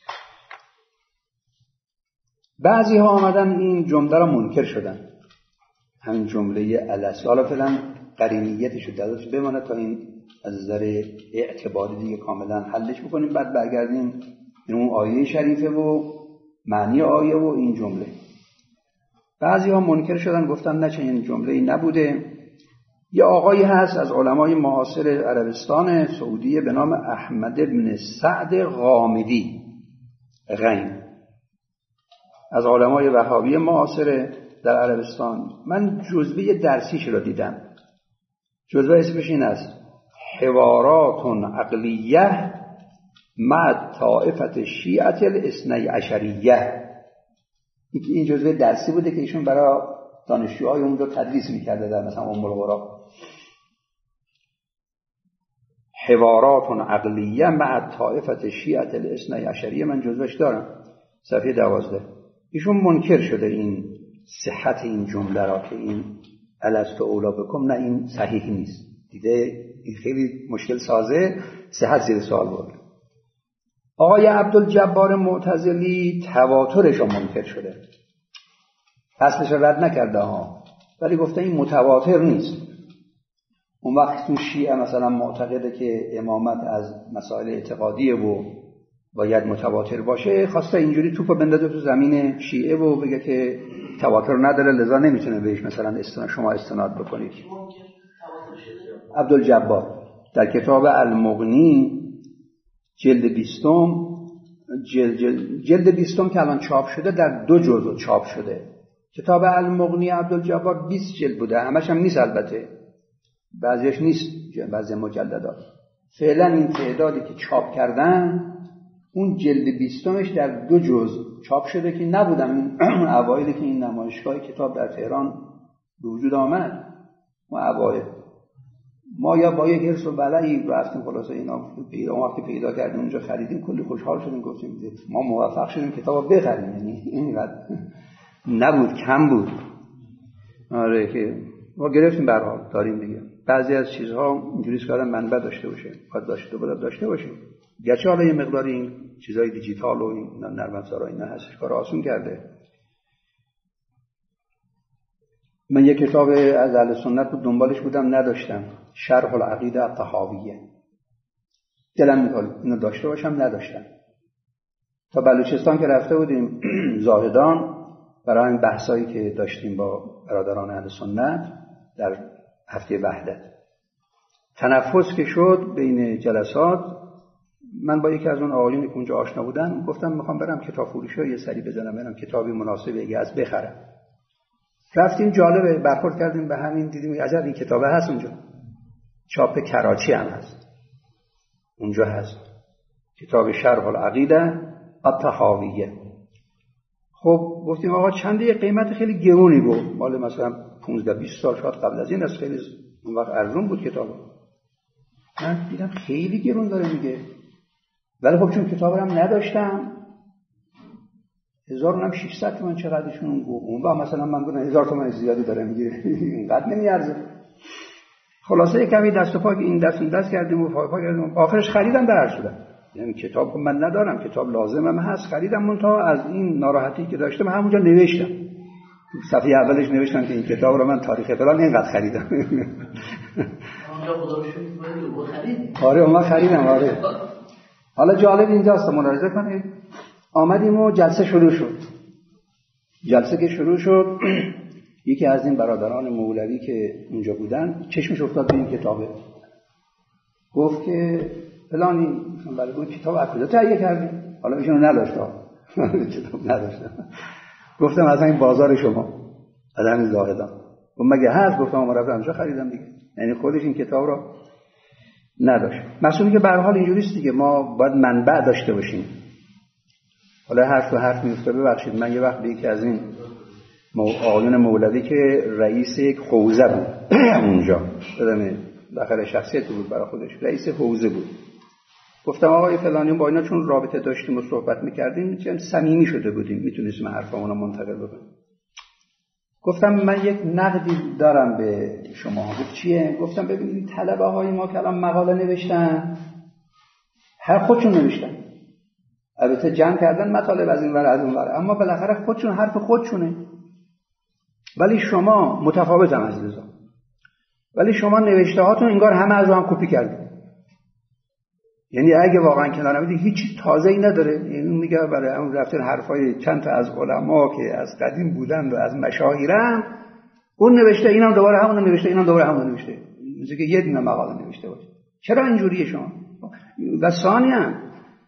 بعضی ها آمدن این جمله را منکر شدن، همین جمله الست. حالا فعلا قرینیتش رو درست بمانه تا این از نظر اعتباری دیگه کاملا حلش بکنیم، بعد برگردیم این اون آیه شریفه و معنی آیه و این جمله. بعضی ها منکر شدن گفتن نه چنین جمله‌ای نبوده. یه آقایی هست از علمای معاصر عربستان سعودی به نام احمد بن سعد غامدی، غیم از علمای وهابی معاصر در عربستان. من جزوه درسیش رو دیدم. جزوه اسمش این است: حوارات عقلیه مع طائفه شیعه الاثنی عشریه. این جزوه درسی بوده که ایشون برای دانشجوهای اون رو تدریس میکرده در مثلا ام القرا. حوارات عقلیه مع طائفه شیعه الاثنی عشریه. من جزوهش دارم، صفحه 12. ایشون منکر شده این صحت این جمله را که این الست اولا بکم، نه این صحیح نیست. دیده این خیلی مشکل سازه، صحت زیر سوال برده. آقای عبدالجبار معتزلی تواترش رو منکر شده، اصلش رو رد نکرده ها، ولی گفته این متواتر نیست. اون وقت تو شیعه مثلا معتقده که امامت از مسائل اعتقادیه و باید متواتر باشه، خواسته اینجوری توپو بندازه تو زمین شیعه و بگه که تواتر نداره، لذا نمیتونه بهش مثلا شما استناد بکنید. عبدالجبار در کتاب المغنی جلد 20 جلد 20 که الان چاپ شده در 2 جزء چاپ شده. کتاب المغنی عبدالجبار 20 جلد بوده، همش هم نیست البته، بعضیش نیست، بعضی مجلدات. فعلا این تعدادی که چاپ کردن اون جلد 20 در 2 جزء چاپ شده که نبودم این اوایلی که این نمایشگاه کتاب در تهران به وجود آمد. ما اوایل ما یا با یک حرص و بلایی رفتیم خلاصه اینا وقتی پیدا کردیم اونجا خریدیم، کلی خوشحال شدیم، گفتیم ما موفق شدیم کتابو بخریم. یعنی اینقدر نبود، کم بود. آره که ما گرفتیم، به هر حال داریم دیگه. بعضی از چیزها اینجوریه که آدم منبع داشته باشه، باید داشته باشیم. گرچه حالا یه مقداری این چیزای دیجیتال و این نرم افزارا اینا هستش، کار آسون کرده. من یک کتاب از اهل سنت بود دنبالش بودم، نداشتم، شرح العقیده الطحاویه. دلم می‌خواد اینو داشته باشم، نداشتم. تا بلوچستان که رفته بودیم زاهدان برای این بحثایی که داشتیم با برادران اهل سنت در هفته وحدت، تنفس که شد بین جلسات، من با یکی از اون آقایونی که اونجا آشنا بودن گفتم میخوام برم کتاب فروشی یه سری بزنم، برم کتابی مناسبه اگه از بخرم. رفتیم، جالبه، برخورد کردیم به همین، دیدیم عجب این کتابه هست اونجا، چاپ کراچی هم هست، اونجا هست کتاب شرح العقیده الطحاویه. خب گفتیم آقا چنده؟ قیمت خیلی گرونی بود، مال مثلا 15-20 سال شاید قبل از این است، خیلی اون وقت ارزون بود کتاب. من دیدم خیلی گرون داره میگه، ولی خب چون کتاب رو هم نداشتم 1600 تومان چقدرشون اون با مثلا من گفتم 1000 تومان زیادی داره میگه، اینقدر نمیارزه. خلاصه کمی دست و پا این دست کردیم و پا کردیم، آخرش خریدم در شدم. یعنی کتاب من ندارم، کتاب لازمم هست، خریدم. منتها از این ناراحتی که داشتم همونجا نوشتم، صفحه اولش نوشتم که این کتاب رو من تاریخ فلان اینقدر خریدم. اونجا خدا رو شکر خرید. آره اون خریدم. آره حالا جالب اینجاست، ملاحظه کنید. آمدیم و جلسه شروع شد. جلسه که شروع شد یکی از این برادران مولوی که اونجا بودن چشمش افتاد به این کتابه، گفت که فلانی برای اون کتاب از کجا تهیه کردی؟ حالا ایشون نداشت، کتاب نداشت. گفتم از این بازار شما، از همین زاهدان. گفت مگه هست؟ گفتم ما رفتم اونجا خریدم دیگه. یعنی خودش این کتاب رو نداشت. مسئولی که به هر حال اینجوریست دیگه، ما باید منبع داشته باشیم. حالا حرف میفته، ببخشید من یه وقت به یکی از این آقایون مولوی که رئیس یک حوزه بود اونجا، بدم داخل شخصیت بود برای خودش، رئیس حوزه بود، گفتم آقای فلانی با اینا چون رابطه داشتیم و صحبت میکردیم چون صمیمی شده بودیم میتونستیم حرفامون رو منتقل بکنیم. گفتم من یک نقدی دارم به شما. گفت چیه؟ گفتم ببینید طلبه های ما که الان مقاله نوشتن، هر خودشون نوشتن، البته جمع کردن مطالب از این ور از اون ور، اما بالاخره خودشون حرف خودشونه. ولی شما متفاوت هم از لزا، ولی شما نوشته هاتون انگار همه از هم کپی کردید. یعنی اگه واقعا کنار نمیدید هیچ تازه‌ای نداره. یعنی میگه برای اون رفتن حرفای چند تا از علما که از قدیم بودن و از مشاهیرم، اون نوشته اینم دوباره همون نوشته، اینم دوباره همون نوشته، مثل که یه دونه مقاله نوشته باشه. چرا اینجوریه شما؟ و ثانیاً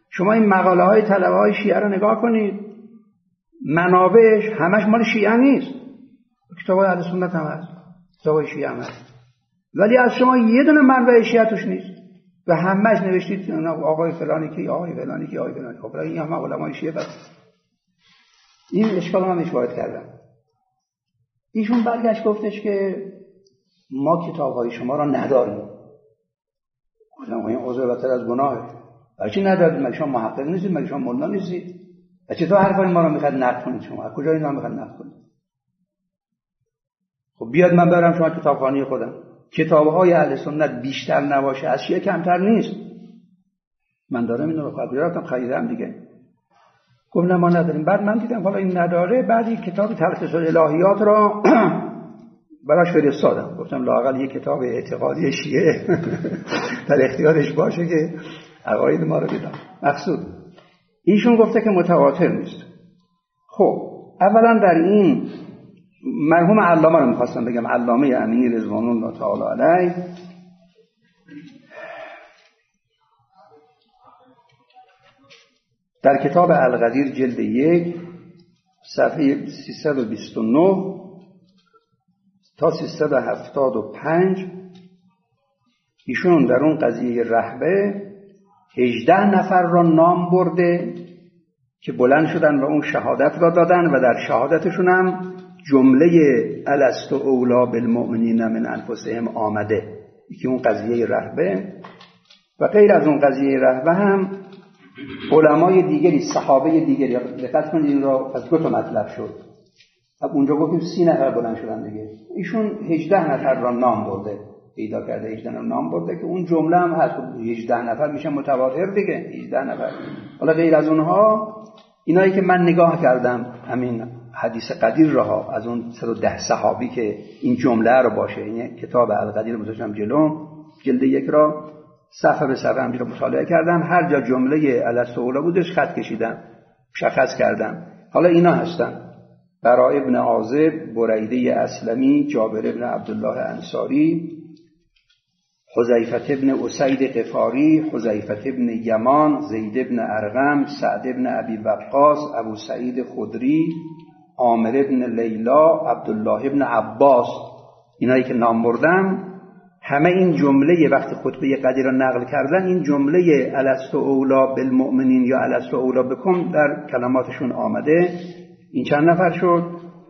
شما این مقاله های طلبه های شیعه رو نگاه کنید، منابعش همش مال شیعه نیست، کتاب اهل سنت هم هست، کتاب شیعه هم هست، ولی از شما یه دونه منبع شیعه توش نیست و همش نوشتید آقای فلانی کی، آقای فلانی کی، آقای فلانی. خب این هم علمای شیعه بس. این اشکال من اشاره کردم. ایشون برگشت گفتش که ما کتاب‌های شما را نداریم. گفتم این عذر بهتر از گناهه. برای چی ندارید؟ مگه شما محقق نیستید؟ مگه شما مولا نیستید؟ چطور حرفای ما رو میخواد نقد کنید شما؟ از کجا اینا میخواد نقد کنید؟ خب بیاد من برم شما کتابخانه خودم. کتاب‌های اهل سنت بیشتر نباشه از شیعه کمتر نیست. من دارم اینو رو کجا رفتم خریدم دیگه. گفتم ما نداریم. بعد من دیدم حالا این نداره، بعد این کتاب تلخیص الالهیات را براش فرستادم. گفتم لااقل یک کتاب اعتقادی شیعه در اختیارش باشه که عقاید ما رو بدون. مقصود ایشون گفته که متواتر نیست. خب اولا در این مرحوم علامه رو می‌خواستم بگم، علامه امینی رضوان الله تعالی علیه، در کتاب الغدیر جلد 1 صفحه 329 تا 375 ایشون در اون قضیه رهبه 18 نفر را نام برده که بلند شدن و اون شهادت را دادن و در شهادتشون هم جمله الستو اولا بالمؤمنین من انفسهم آمده. یکی اون قضیه رهبه و غیر از اون قضیه رهبه هم علمای دیگری، صحابه دیگری. دقت کنید این را از دو تا مطلب شد. اب اونجا گفتیم 30 نفر بلند شدن دیگه، ایشون 18 نفر را نام برده، پیدا کرده 18 نفر نام برده که اون جمله هم هست. 18 نفر میشه متواتر دیگه، 18 نفر. حالا غیر از اونها اینایی که من نگاه کردم همین حدیث قدیر را از اون 110 صحابی که این جمله رو باشه، این کتاب القدیر رو گذاشتم جلوم، جلد 1 را صفحه به صفحه همینجا مطالعه کردم، هر جا جمله الستو اولا بودش خط کشیدم، مشخص کردم. حالا اینا هستن: برا ابن عازب، بریده اسلمی، جابر ابن عبدالله انصاری، حذیفه ابن اسید غفاری، حذیفه ابن یمان، زید ابن ارقم، سعد ابن ابی وقاص، ابو سعید خدری، عامر ابن لیلا، عبدالله ابن عباس. اینایی که نام بردم همه این جمله وقتی خطبه قدیر را نقل کردن، این جمله الستو اولا بالمؤمنین یا الستو اولا بکم در کلماتشون آمده. این چند نفر شد؟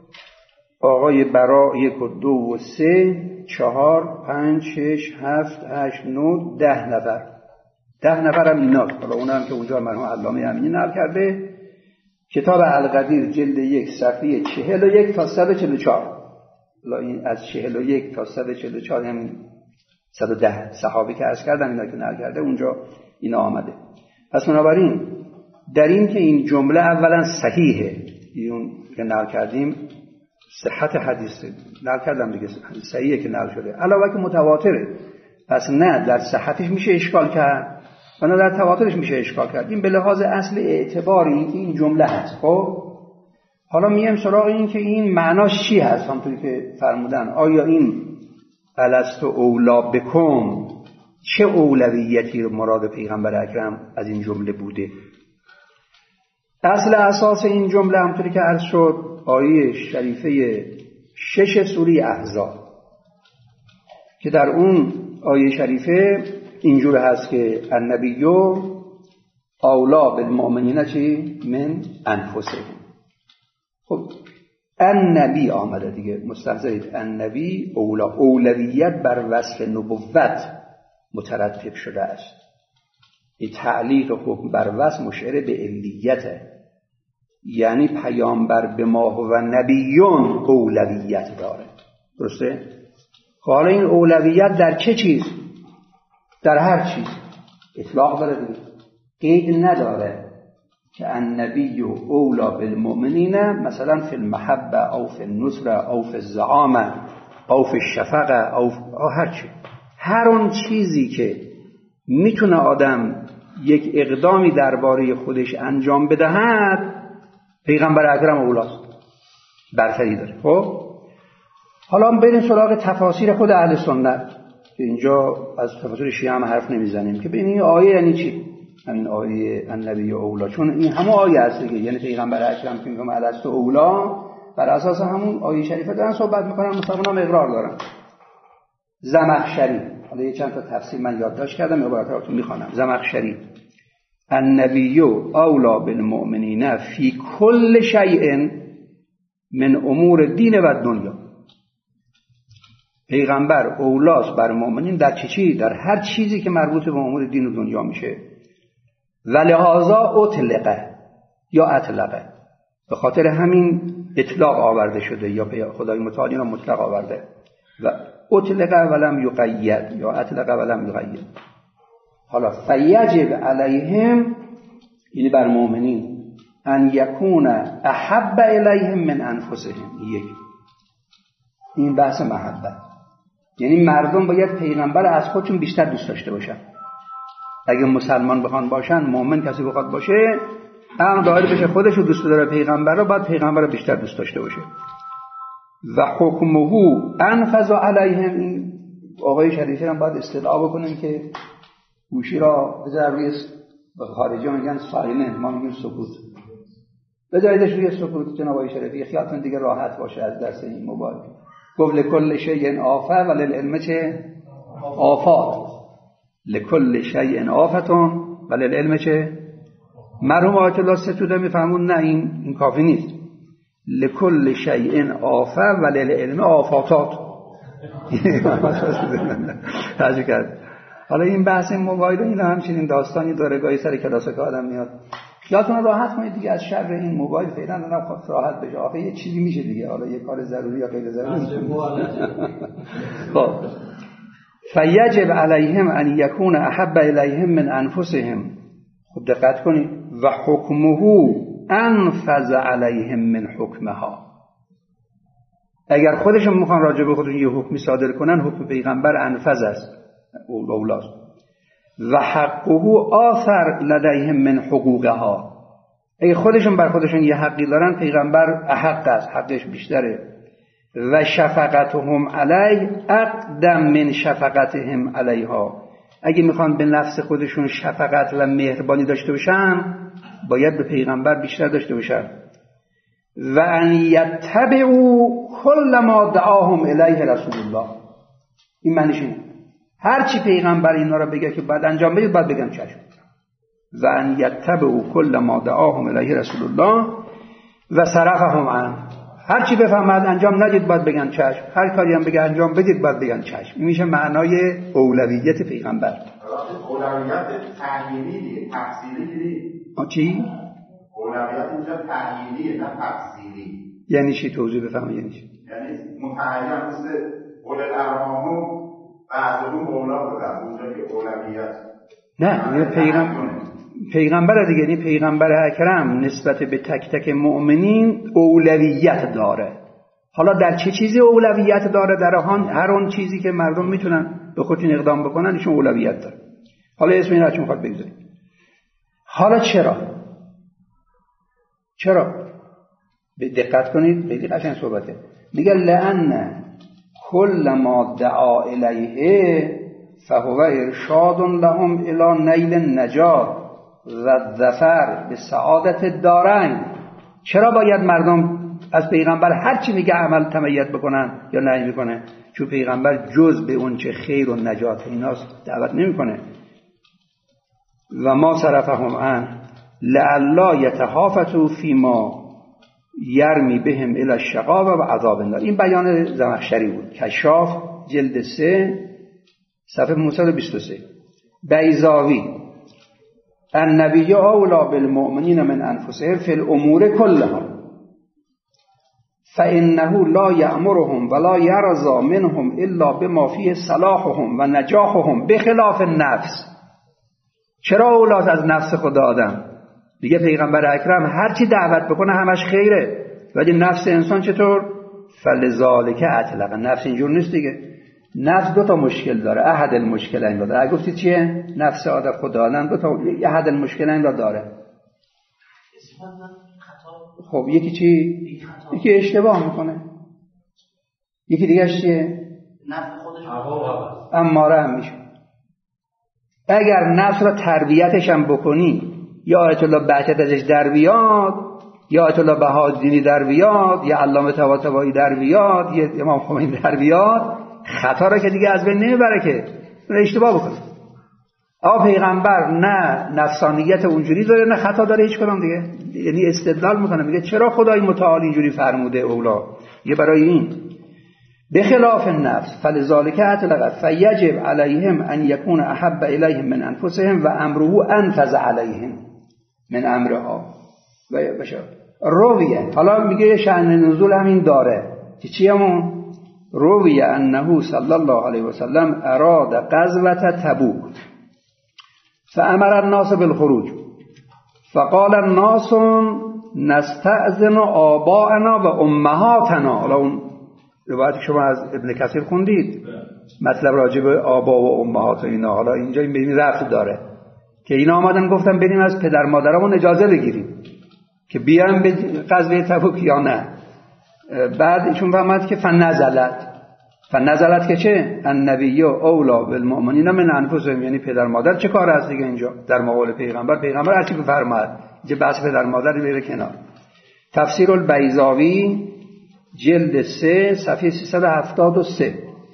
آقای برا 1 و 2 و 3 4 5 6 7 8 9 10 نفر. 10 نفر هم ایناست. حالا اون هم که اونجا مرحوم علامه امینی نقل کرده، کتاب القدیر جلد 1 صفحه 41 تا 144. حالا این از 41 تا 144 هم 110 صحابی که عرض کردم اینا که نقل کرده اونجا اینا آمده. پس بنابراین در این که این جمله اولا صحیحه، اون که نقل کردیم صحت حدیث نقل کردم دیگه، صحیحه که نقل شده، علاوه که متواتره، پس نه در صحتش میشه اشکال کرد و نه در تواترش میشه اشکال کرد. این به لحاظ اصل اعتباری این جمله هست. خب حالا میایم سراغ این که این معناش چی هست. همونطوری که فرمودن آیا این الستو اولا بکم چه اولویتی رو مراد پیغمبر اکرم از این جمله بوده؟ اصل اساس این جمله همونطوری که عرض شد آیه شریفه 6 سوره احزاب که در اون آیه شریفه اینجور هست که النبی اولا بالمؤمنین چی؟ من انفسهم. خب النبی آمده دیگه، مستحضرید النبی اولا، اولویت بر وصف نبوت مترتب شده است. این تعلیق حکم بر وصف مشعر به علیته، یعنی پیامبر به ما و نبیون اولویت داره. درسته؟ حالا این اولویت در چه چیز؟ در هر چیز اطلاق داره دیگه، قید نداره که النبی اولا بالمؤمنین مثلا فی المحبه او فی النصره او فی الزعامه او فی الشفقه او هر چی، هر اون چیزی که میتونه آدم یک اقدامی درباره خودش انجام بدهد پیغمبر اکرم اولاست، برتری داره. خب حالا بریم سراغ تفاسیر خود اهل سنت که اینجا از تفاسیر شیعه هم حرف نمیزنیم که ببین این آیه یعنی چی. همین آیه النبی اولا، چون این همون آیه است دیگه، یعنی پیغمبر اکرم که میگم الست اولا، بر اساس همون آیه شریفه دارن صحبت میکنن، مسلمانان اقرار دارن. زمخشری، حالا یه چند تا تفسیر من یادداشت کردم، عباراتو میخوانم. زمخشری: النبی اولا بالمؤمنین فی کل شیء من امور دین و دنیا. پیغمبر اولاست بر مؤمنین در چی؟ در هر چیزی که مربوط به امور دین و دنیا میشه. ولهذا اطلقه یا اطلقه، به خاطر همین اطلاق آورده شده، یا خدای متعال اینو مطلق آورده. و اطلقه ولم یقید یا اطلقه ولم یقید. حالا فیجب علیهم، یعنی بر مؤمنین، ان یکون احب الیهم من انفسهم. این بحث محبت، یعنی مردم باید پیغمبر از خودشون بیشتر دوست داشته باشن. اگه مسلمان بخوان باشن، مؤمن کسی بخواد باشه، هم دایر بشه خودش رو دوست داره پیغمبر رو، باید پیغمبر رو بیشتر دوست داشته باشه. و حکمه انفذ علیهم. این آقای شریفی هم باید استدعا بکنیم که گوشی را بذار روی، به خارجی میگن سایلنت، ما میگیم سکوت، بذاریدش روی سکوت. جناب آقای شریفی خیالتون دیگه راحت باشه از درس این موبایل. گفت لکل شیء آفه وللعلم چه؟ آفات. لکل شیء آفتون وللعلم چه؟ مرحوم آیت الله ستوده میفهمون نه این کافی نیست. لکل شیء آفه وللعلم آفاتات. تعجب کرد. حالا این بحث موبایل این همچنین داستانی داره، گاهی سر کلاس که آدم میاد. خیالتون راحت کنید دیگه از شر این موبایل، فعلا آدم راحت بشه. آخه یه چیزی میشه دیگه، حالا یه کار ضروری یا غیر ضروری. خب فیجب علیهم ان یکون احب الیهم من انفسهم. خب دقت کنید. و حکمه انفذ علیهم من حکمها. اگر خودشون میخوان راجع به خودشون یه حکمی صادر کنن، حکم پیغمبر انفذ است، اولاست. و حقه آثر لدیهم من حقوقها. اگه خودشون بر خودشون یه حقی دارن، پیغمبر احق است، حقش بیشتره. و شفقتهم علیه اقدم من شفقتهم علیها. اگه میخوان به نفس خودشون شفقت و مهربانی داشته باشن، باید به پیغمبر بیشتر داشته باشن. و ان یتبعوا کل ما دعاهم الیه رسول الله. این معنیش اینه، هر چی پیغمبر اینا رو بگه که بعد انجام بدید، بعد بگن چشم. و ان یتبعوا کل ما دعاهم الیه رسول الله و صرفهم عنه. هر چی بفهمد انجام ندید، بعد بگن چشم. هر کاری هم بگه انجام بدید، بعد بگن چشم. این میشه معنای اولویت پیغمبر. اولویت تحمیلی، تفصیلی. چی؟ اولویت اینجا تحمیلیه، نه تفصیلی. یعنی چی؟ توضیح بفهمید. یعنی چی؟ یعنی متعین مثل اول الارحام بعضون اولا بودن، اونجا که اولویت نه، پیغمبر دیگه، یعنی پیغمبر اکرم نسبت به تک تک مؤمنین اولویت داره. حالا در چه چیزی اولویت داره؟ در هر اون چیزی که مردم میتونن به خودشون اقدام بکنن، ایشون اولویت داره. حالا اسم این هرچی میخواد بگذارید. حالا چرا؟ به دقت کنید، خیلی قشنگ صحبته. میگه لأن کل ما دعا الیه فهو ارشاد لهم الی نیل النجات و الظفر به سعادت الدارین. چرا باید مردم از پیغمبر هر چی میگه عمل تمایت بکنن یا نهی میکنه؟ چون پیغمبر جز به اون چه خیر و نجات ایناست دعوت نمیکنه. و ما صرفهم عن لعلا یتهافتوا فیما یرمی بهم الی الشقاوة و عذاب النار. این بیان زمخشری بود، کشاف جلد 3 صفحه 523. بیضاوی: النبی اولی بالمؤمنین من انفسهم فی الامور کلها فانه لا یأمرهم ولا یرضی منهم الا بما فیه صلاحهم و نجاحهم بخلاف النفس. چرا اولاد از نفس خدا آدم؟ دیگه پیغمبر اکرم هر چی دعوت بکنه همش خیره، ولی نفس انسان چطور؟ فلذالک اطلق. نفس اینجور نیست دیگه. نفس دو تا مشکل داره. احد المشکلین داره. اگه گفتید چیه؟ نفس آدم خدا آدم دو تا احد المشکلین را داره. خب یکی چی؟ یکی اشتباه میکنه، یکی دیگه چیه؟ نفس خودش اماره هم میشه. اگر نفس را تربیتش هم بکنی، یا آیت الله بهجت ازش در بیاد، یا آیت الله بهادینی در بیاد، یا علامه طباطبایی در بیاد، یا امام خمینی در بیاد، خطا را که دیگه از بین نمیبره که اشتباه بکنه. پیغمبر نه نفسانیت اونجوری داره نه خطا داره هیچ کدام دیگه. یعنی استدلال میکنه میگه چرا خدای متعال اینجوری فرموده اولا، یه برای این بخلاف النفس فلذلك اطلق فیجب علیهم ان یکون احب الیهم من انفسهم و امره انفذ علیهم من امرها و بشه رویه. حالا میگه شأن نزول همین داره که چیمون رویه انه صلی الله علیه و سلم اراد غزوه تبوک فامر الناس بالخروج فقال الناس نستأذن آباءنا و امهاتنا. حالا اون روایت شما از ابن کثیر خوندید، مطلب راجع به آبا و امهات و اینا. حالا اینجا این به این رفت داره که اینا آمدن گفتن بریم از پدر مادرمون اجازه بگیریم که بیان به غزوه تبوک یا نه. بعد ایشون فهمد که فنزلت که چه النبی اولا بالمؤمنین من انفسهم، یعنی پدر مادر چه کار هست دیگه اینجا در مقابل پیغمبر هر چی بفرماد اینجا بحث پدر مادر بره کنار. تفسیر البیضاوی جلد 3 صفحه 373.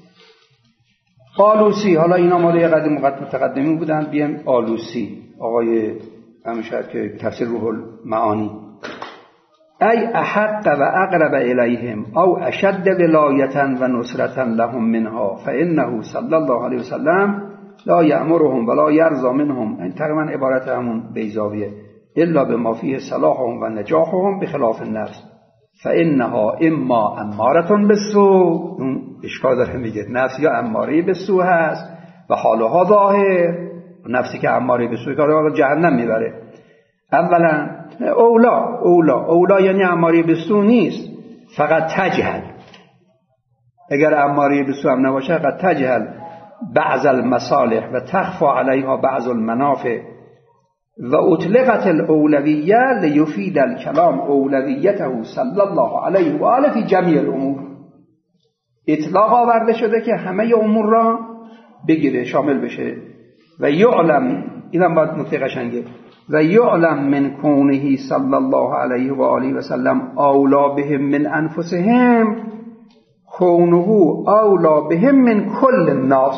آلوسی، حالا اینا مال یه قدیم متقدمی بودن، بیم آلوسی آقای همیشه که تفسیر روح المعانی ای احق و اقرب الیهم او اشد ولایتا و نصرتا لهم منها فانه صلی الله علیه وسلم لا یأمرهم ولا یرضى منهم. این تقریبا عبارت همون بیضاویه. الا بما فیه صلاحهم و نجاحهم بخلاف النفس فانها اما اماره بالسوء. اون اشکال داره میگه نفس یا اماره بالسوء هست و حالها ظاهر، نفسی که اماره بالسوء کارو جهنم میبره. اولا اولا یعنی اماره بالسوء نیست، فقط تجهل. اگر اماره بالسوء هم نباشه فقط تجهل بعض المصالح و تخفى علیها بعض المنافع و اطلقت الاولویه لیفید الکلام اولویته صلی الله علیه و آله فی جمیع الامور. اطلاق آورده شده که همه امور را بگیره، شامل بشه. و یعلم، اینم باید نکته قشنگه، و یعلم من کونه صلی الله علیه و آله و سلم اولا بهم من انفسهم کونه اولا بهم من کل الناس.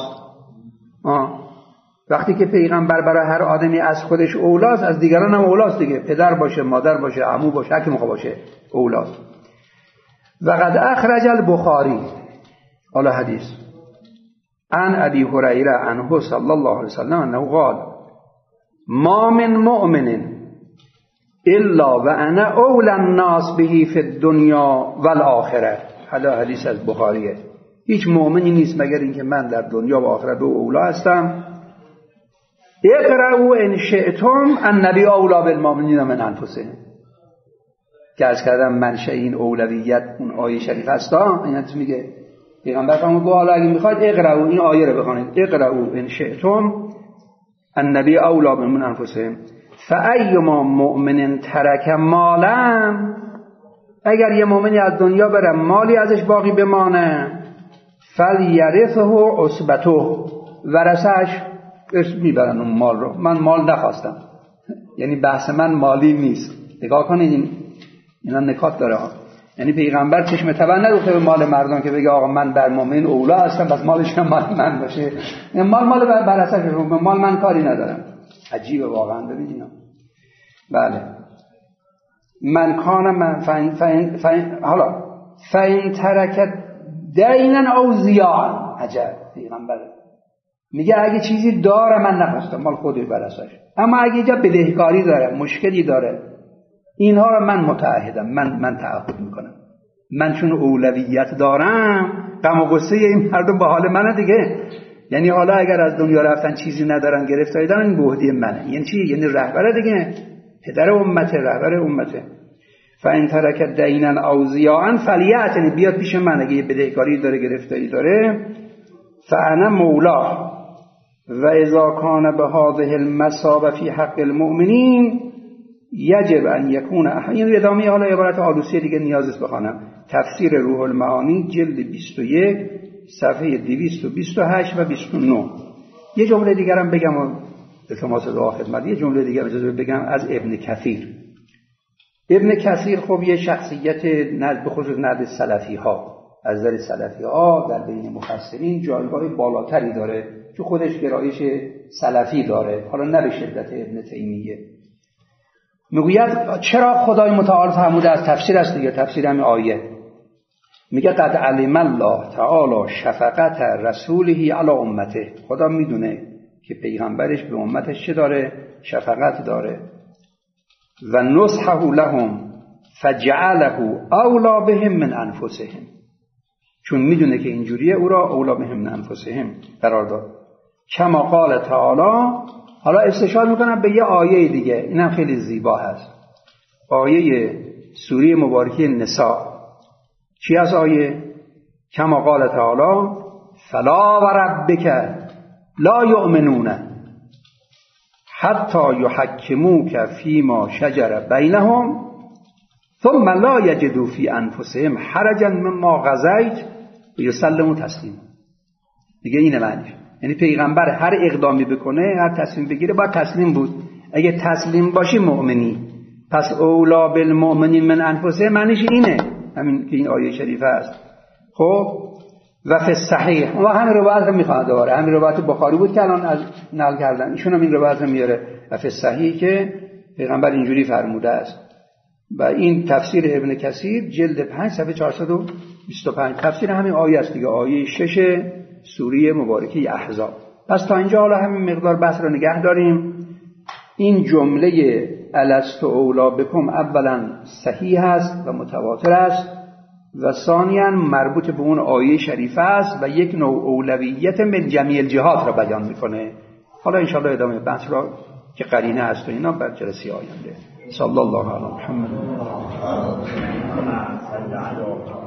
وقتی که پیغمبر برای هر آدمی از خودش اولاست، از دیگران هم اولاست دیگه، پدر باشه، مادر باشه، عمو باشه، هر کی موقع باشه اولاست. و قد اخرج البخاری، حالا حدیث عن ابی هریره عنه صلی الله علیه وسلم انه قال ما من مؤمن الا و انا اولى الناس به فی الدنیا والآخره. حالا حدیث از بخاریه. هیچ مؤمنی نیست مگر اینکه من در دنیا و آخرت او اولا هستم. اقرأوا ان شئتم النبی اولی بالمؤمنین من انفسهم. که از کردم منشأ این اولویت اون آیه شریف هستا. این حدیث میگه پیغمبر فرمود حالا اگه میخواید اقرأوا این آیه رو بخونید، اقرأوا ان شئتم النبی اولی من انفسهم فایما مؤمن ترک مالا. اگر یه مؤمنی از دنیا بره مالی ازش باقی بمانه فلیرثه عصبته، ورثه‌اش میبرن اون مال رو. من مال نخواستم، یعنی بحث من مالی نیست. نگاه کنید اینا نکات داره ها. یعنی پیغمبر چشم تبر ندوخته به مال مردم که بگه آقا من بر مؤمن اولا هستم بس مالش هم مال من باشه. مال برثه‌ش، مال من کاری ندارم. عجیبه واقعا. ببینید بله من کان من حالا فین ترکت دینا او زیان. عجب پیغمبر میگه اگه چیزی داره من نخواستم مال خودش برساش، اما اگه اینجا بدهکاری داره، مشکلی داره، اینها رو من متعهدم، من تعهد میکنم. من چون اولویت دارم غم و غصه این مردم با حال منه دیگه. یعنی حالا اگر از دنیا رفتن چیزی ندارن گرفتاری دارن این بهدی منه. یعنی چی؟ یعنی رهبر دیگه، پدر امته، رهبر امته. فان ترک دینا او ضیاعا فلیأتنی، بیاد پیش من اگه بدهکاری داره گرفتاری داره. فانا مولا و اذا کان بهذه المثابه فی حق المؤمنین یجب ان یکون این ادامه حالا عبارت آلوسی دیگه نیاز است بخوانم. تفسیر روح المعانی جلد 21 صفحه 228 و 29. یه جمله دیگرم بگم و التماس دعا خدمت. یه جمله دیگه اجازه بگم از ابن کثیر. ابن کثیر خب یه شخصیت به خصوص نزد سلفی ها، از نظر سلفی ها در بین مفسرین جایگاه بالاتری داره، که خودش گرایش سلفی داره، حالا نه به شدت ابن تیمیه. میگوید چرا خدای متعال فرموده، از تفسیر است دیگه، تفسیر همین آیه، میگه قد علم الله تعالی شفقت رسوله علی امته، خدا میدونه که پیغمبرش به امتش چه داره؟ شفقت داره. و نصحه لهم فجعله اولا بهم من انفسهم، چون میدونه که اینجوریه او را اولا بهم من انفسهم قرار داد. کما قال تعالی، حالا استشاره میکنم به یه آیه دیگه، اینم خیلی زیبا هست، آیه سوره مبارکه نساء. چی از آیه؟ کما قال تعالی فلا وربک لا یؤمنون حتی یحکموک فیما شجر بینهم ثم لا یجدوا فی انفسهم حرجا مما قضیت و یسلموا تسلیما. دیگه اینه معنیش، یعنی پیغمبر هر اقدامی بکنه، هر تصمیم بگیره باید تسلیم بود. اگه تسلیم باشی مؤمنی، پس اولا بالمؤمنین من انفسهم معنیش اینه، همین که این آیه شریفه است. خب و فی الصحیح، ما همین روایت رو میخواد دوباره، همین روایت بخاری بود که الان از نقل کردن، ایشون هم این روایت رو میاره و فی الصحیح که پیغمبر اینجوری فرموده است. و این تفسیر ابن کثیر جلد 5 صفحه 425، تفسیر همین آیه است دیگه، آیه 6 سوره مبارکه احزاب. پس تا اینجا حالا همین مقدار بحث رو نگه داریم. این جمله الست اولا بکم اولا صحیح است و متواتر است و ثانیاً مربوط به اون آیه شریفه است و یک نوع اولویت من جمیع الجهات را بیان میکنه. حالا انشاءالله ادامه بحث را که قرینه است و اینا بر جلسه آینده. صلی الله علی محمد.